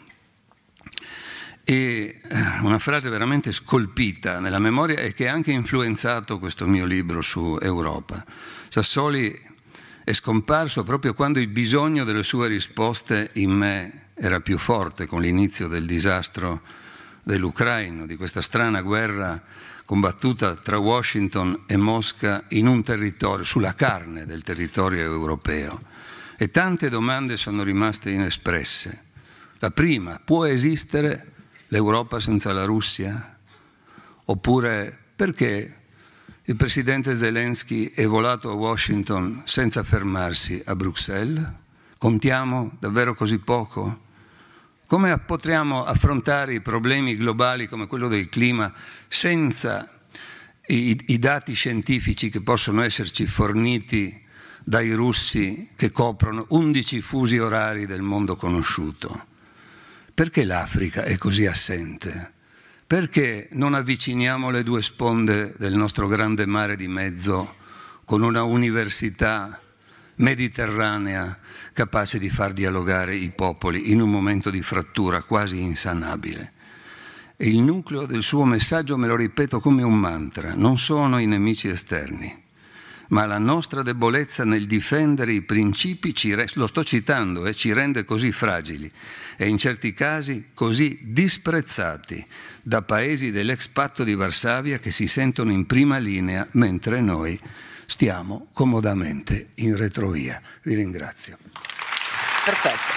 E una frase veramente scolpita nella memoria e che ha anche influenzato questo mio libro su Europa. Sassoli è scomparso proprio quando il bisogno delle sue risposte in me era più forte, con l'inizio del disastro dell'Ucraina, di questa strana guerra combattuta tra Washington e Mosca in un territorio, sulla carne del territorio europeo. E tante domande sono rimaste inespresse. La prima, può esistere l'Europa senza la Russia? Oppure perché il presidente Zelensky è volato a Washington senza fermarsi a Bruxelles? Contiamo davvero così poco? Come potremmo affrontare i problemi globali come quello del clima senza i, i dati scientifici che possono esserci forniti dai russi che coprono undici fusi orari del mondo conosciuto? Perché l'Africa è così assente? Perché non avviciniamo le due sponde del nostro grande mare di mezzo con una università mediterranea capace di far dialogare i popoli in un momento di frattura quasi insanabile? E il nucleo del suo messaggio me lo ripeto come un mantra: non sono i nemici esterni, ma la nostra debolezza nel difendere i principi, ci re- lo sto citando, eh, ci rende così fragili e in certi casi così disprezzati da paesi dell'ex patto di Varsavia che si sentono in prima linea mentre noi stiamo comodamente in retrovia. Vi ringrazio. Perfetto.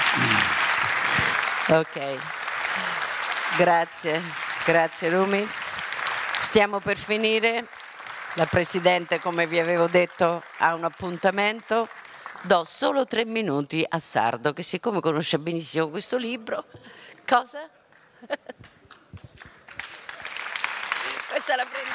Ok. Grazie. Grazie Rumiz. Stiamo per finire. La Presidente, come vi avevo detto, ha un appuntamento. Do solo tre minuti a Sardo, che siccome conosce benissimo questo libro, cosa? Questa la prende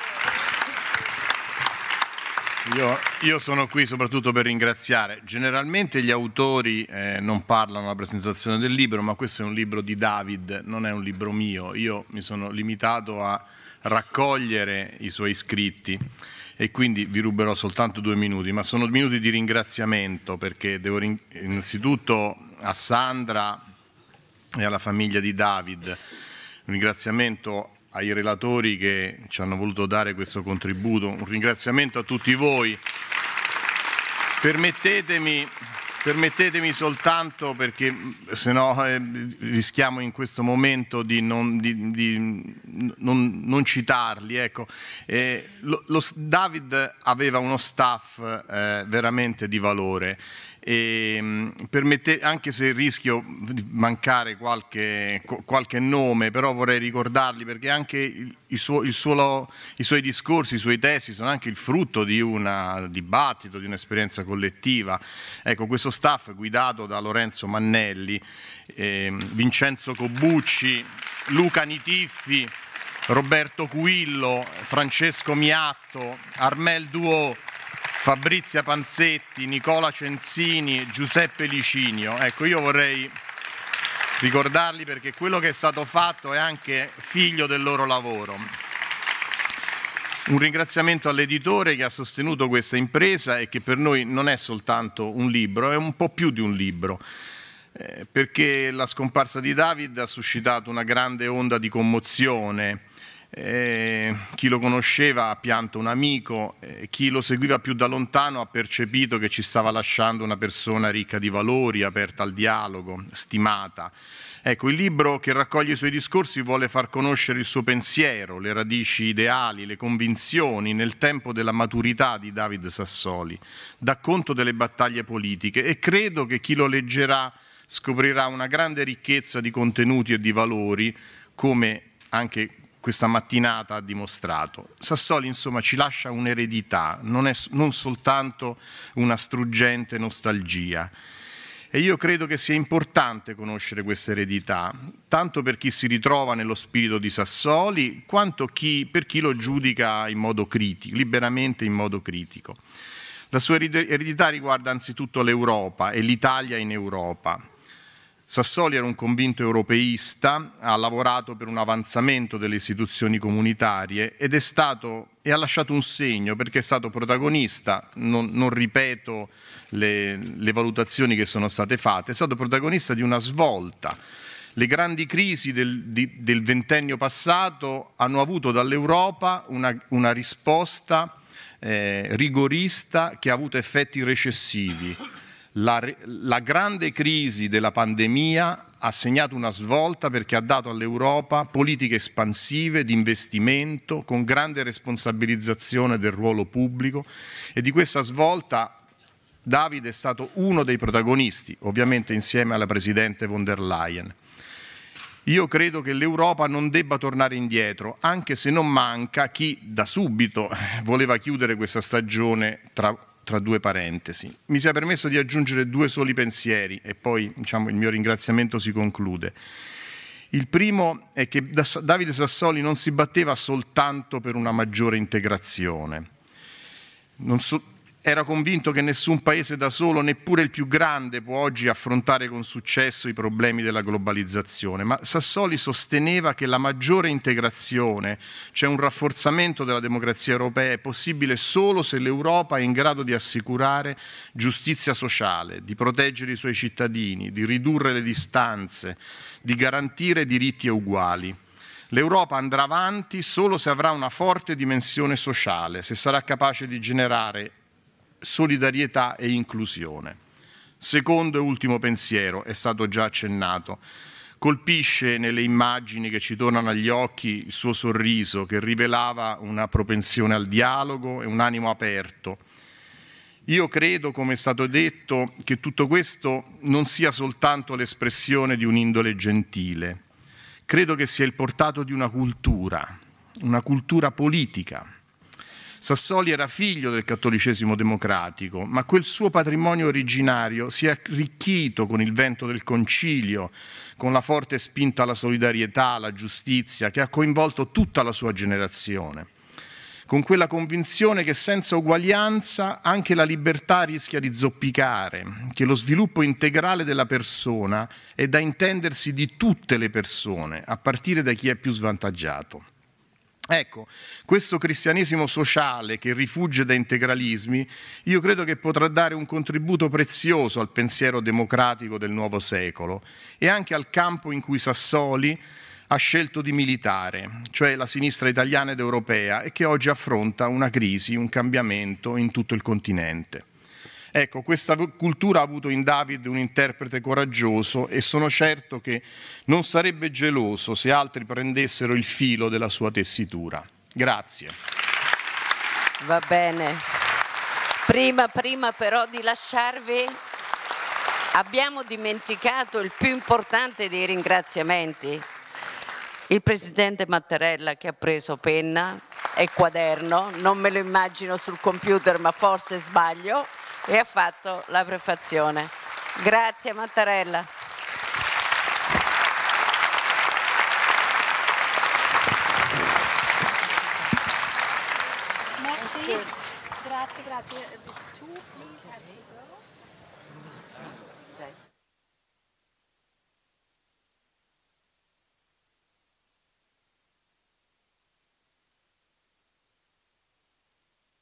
con me. Io, io sono qui soprattutto per ringraziare. Generalmente gli autori eh, non parlano alla presentazione del libro, ma questo è un libro di David, non è un libro mio. Io mi sono limitato a raccogliere i suoi scritti e quindi vi ruberò soltanto due minuti, ma sono minuti di ringraziamento, perché devo ring- innanzitutto a Sandra e alla famiglia di David, un ringraziamento ai relatori che ci hanno voluto dare questo contributo, un ringraziamento a tutti voi. Permettetemi, permettetemi soltanto, perché se no eh, rischiamo in questo momento di non, di, di, non, non citarli. Ecco. Eh, lo, lo, David aveva uno staff eh, veramente di valore. E, permette, anche se rischio di mancare qualche, qualche nome, però vorrei ricordarli, perché anche il, il suo, il suo, i suoi discorsi, i suoi testi sono anche il frutto di un dibattito, di un'esperienza collettiva. Ecco, questo staff guidato da Lorenzo Mannelli, eh, Vincenzo Cobucci, Luca Nitiffi, Roberto Cuillo, Francesco Miatto, Armel Duo, Fabrizia Panzetti, Nicola Cenzini, Giuseppe Licinio. Ecco, io vorrei ricordarli perché quello che è stato fatto è anche figlio del loro lavoro. Un ringraziamento all'editore che ha sostenuto questa impresa e che per noi non è soltanto un libro, è un po' più di un libro, eh, perché la scomparsa di David ha suscitato una grande onda di commozione. Eh, chi lo conosceva ha pianto un amico, eh, chi lo seguiva più da lontano ha percepito che ci stava lasciando una persona ricca di valori, aperta al dialogo, stimata. Ecco, il libro che raccoglie i suoi discorsi vuole far conoscere il suo pensiero, le radici ideali, le convinzioni nel tempo della maturità di David Sassoli, dà conto delle battaglie politiche, e credo che chi lo leggerà scoprirà una grande ricchezza di contenuti e di valori, come anche questa mattinata ha dimostrato. Sassoli, insomma, ci lascia un'eredità, non è non soltanto una struggente nostalgia. E io credo che sia importante conoscere questa eredità, tanto per chi si ritrova nello spirito di Sassoli, quanto chi, per chi lo giudica in modo critico, liberamente in modo critico. La sua eredità riguarda anzitutto l'Europa e l'Italia in Europa. Sassoli era un convinto europeista, ha lavorato per un avanzamento delle istituzioni comunitarie ed è stato, e ha lasciato un segno, perché è stato protagonista, non, non ripeto le, le valutazioni che sono state fatte, è stato protagonista di una svolta. Le grandi crisi del, di, del ventennio passato hanno avuto dall'Europa una, una risposta eh, rigorista che ha avuto effetti recessivi. La, la grande crisi della pandemia ha segnato una svolta perché ha dato all'Europa politiche espansive di investimento con grande responsabilizzazione del ruolo pubblico, e di questa svolta David è stato uno dei protagonisti, ovviamente insieme alla Presidente von der Leyen. Io credo che l'Europa non debba tornare indietro, anche se non manca chi da subito voleva chiudere questa stagione tra tra due parentesi. Mi sia permesso di aggiungere due soli pensieri e poi, diciamo, il mio ringraziamento si conclude. Il primo è che David Sassoli non si batteva soltanto per una maggiore integrazione. Non so, era convinto che nessun paese da solo, neppure il più grande, può oggi affrontare con successo i problemi della globalizzazione, ma Sassoli sosteneva che la maggiore integrazione, cioè un rafforzamento della democrazia europea, è possibile solo se l'Europa è in grado di assicurare giustizia sociale, di proteggere i suoi cittadini, di ridurre le distanze, di garantire diritti uguali. L'Europa andrà avanti solo se avrà una forte dimensione sociale, se sarà capace di generare solidarietà e inclusione. Secondo e ultimo pensiero, è stato già accennato, colpisce nelle immagini che ci tornano agli occhi il suo sorriso che rivelava una propensione al dialogo e un animo aperto. Io credo, come è stato detto, che tutto questo non sia soltanto l'espressione di un'indole gentile, credo che sia il portato di una cultura, una cultura politica. Sassoli era figlio del cattolicesimo democratico, ma quel suo patrimonio originario si è arricchito con il vento del concilio, con la forte spinta alla solidarietà, alla giustizia, che ha coinvolto tutta la sua generazione, con quella convinzione che senza uguaglianza anche la libertà rischia di zoppicare, che lo sviluppo integrale della persona è da intendersi di tutte le persone, a partire da chi è più svantaggiato. Ecco, questo cristianesimo sociale che rifugge da integralismi, io credo che potrà dare un contributo prezioso al pensiero democratico del nuovo secolo e anche al campo in cui Sassoli ha scelto di militare, cioè la sinistra italiana ed europea, e che oggi affronta una crisi, un cambiamento in tutto il continente. Ecco, questa cultura ha avuto in David un interprete coraggioso e sono certo che non sarebbe geloso se altri prendessero il filo della sua tessitura. Grazie. Va bene. Prima, prima però di lasciarvi, abbiamo dimenticato il più importante dei ringraziamenti. Il Presidente Mattarella, che ha preso penna e quaderno, non me lo immagino sul computer ma forse sbaglio, e ha fatto la prefazione. Grazie Mattarella. Merci. Grazie, grazie. This too, please, has to go.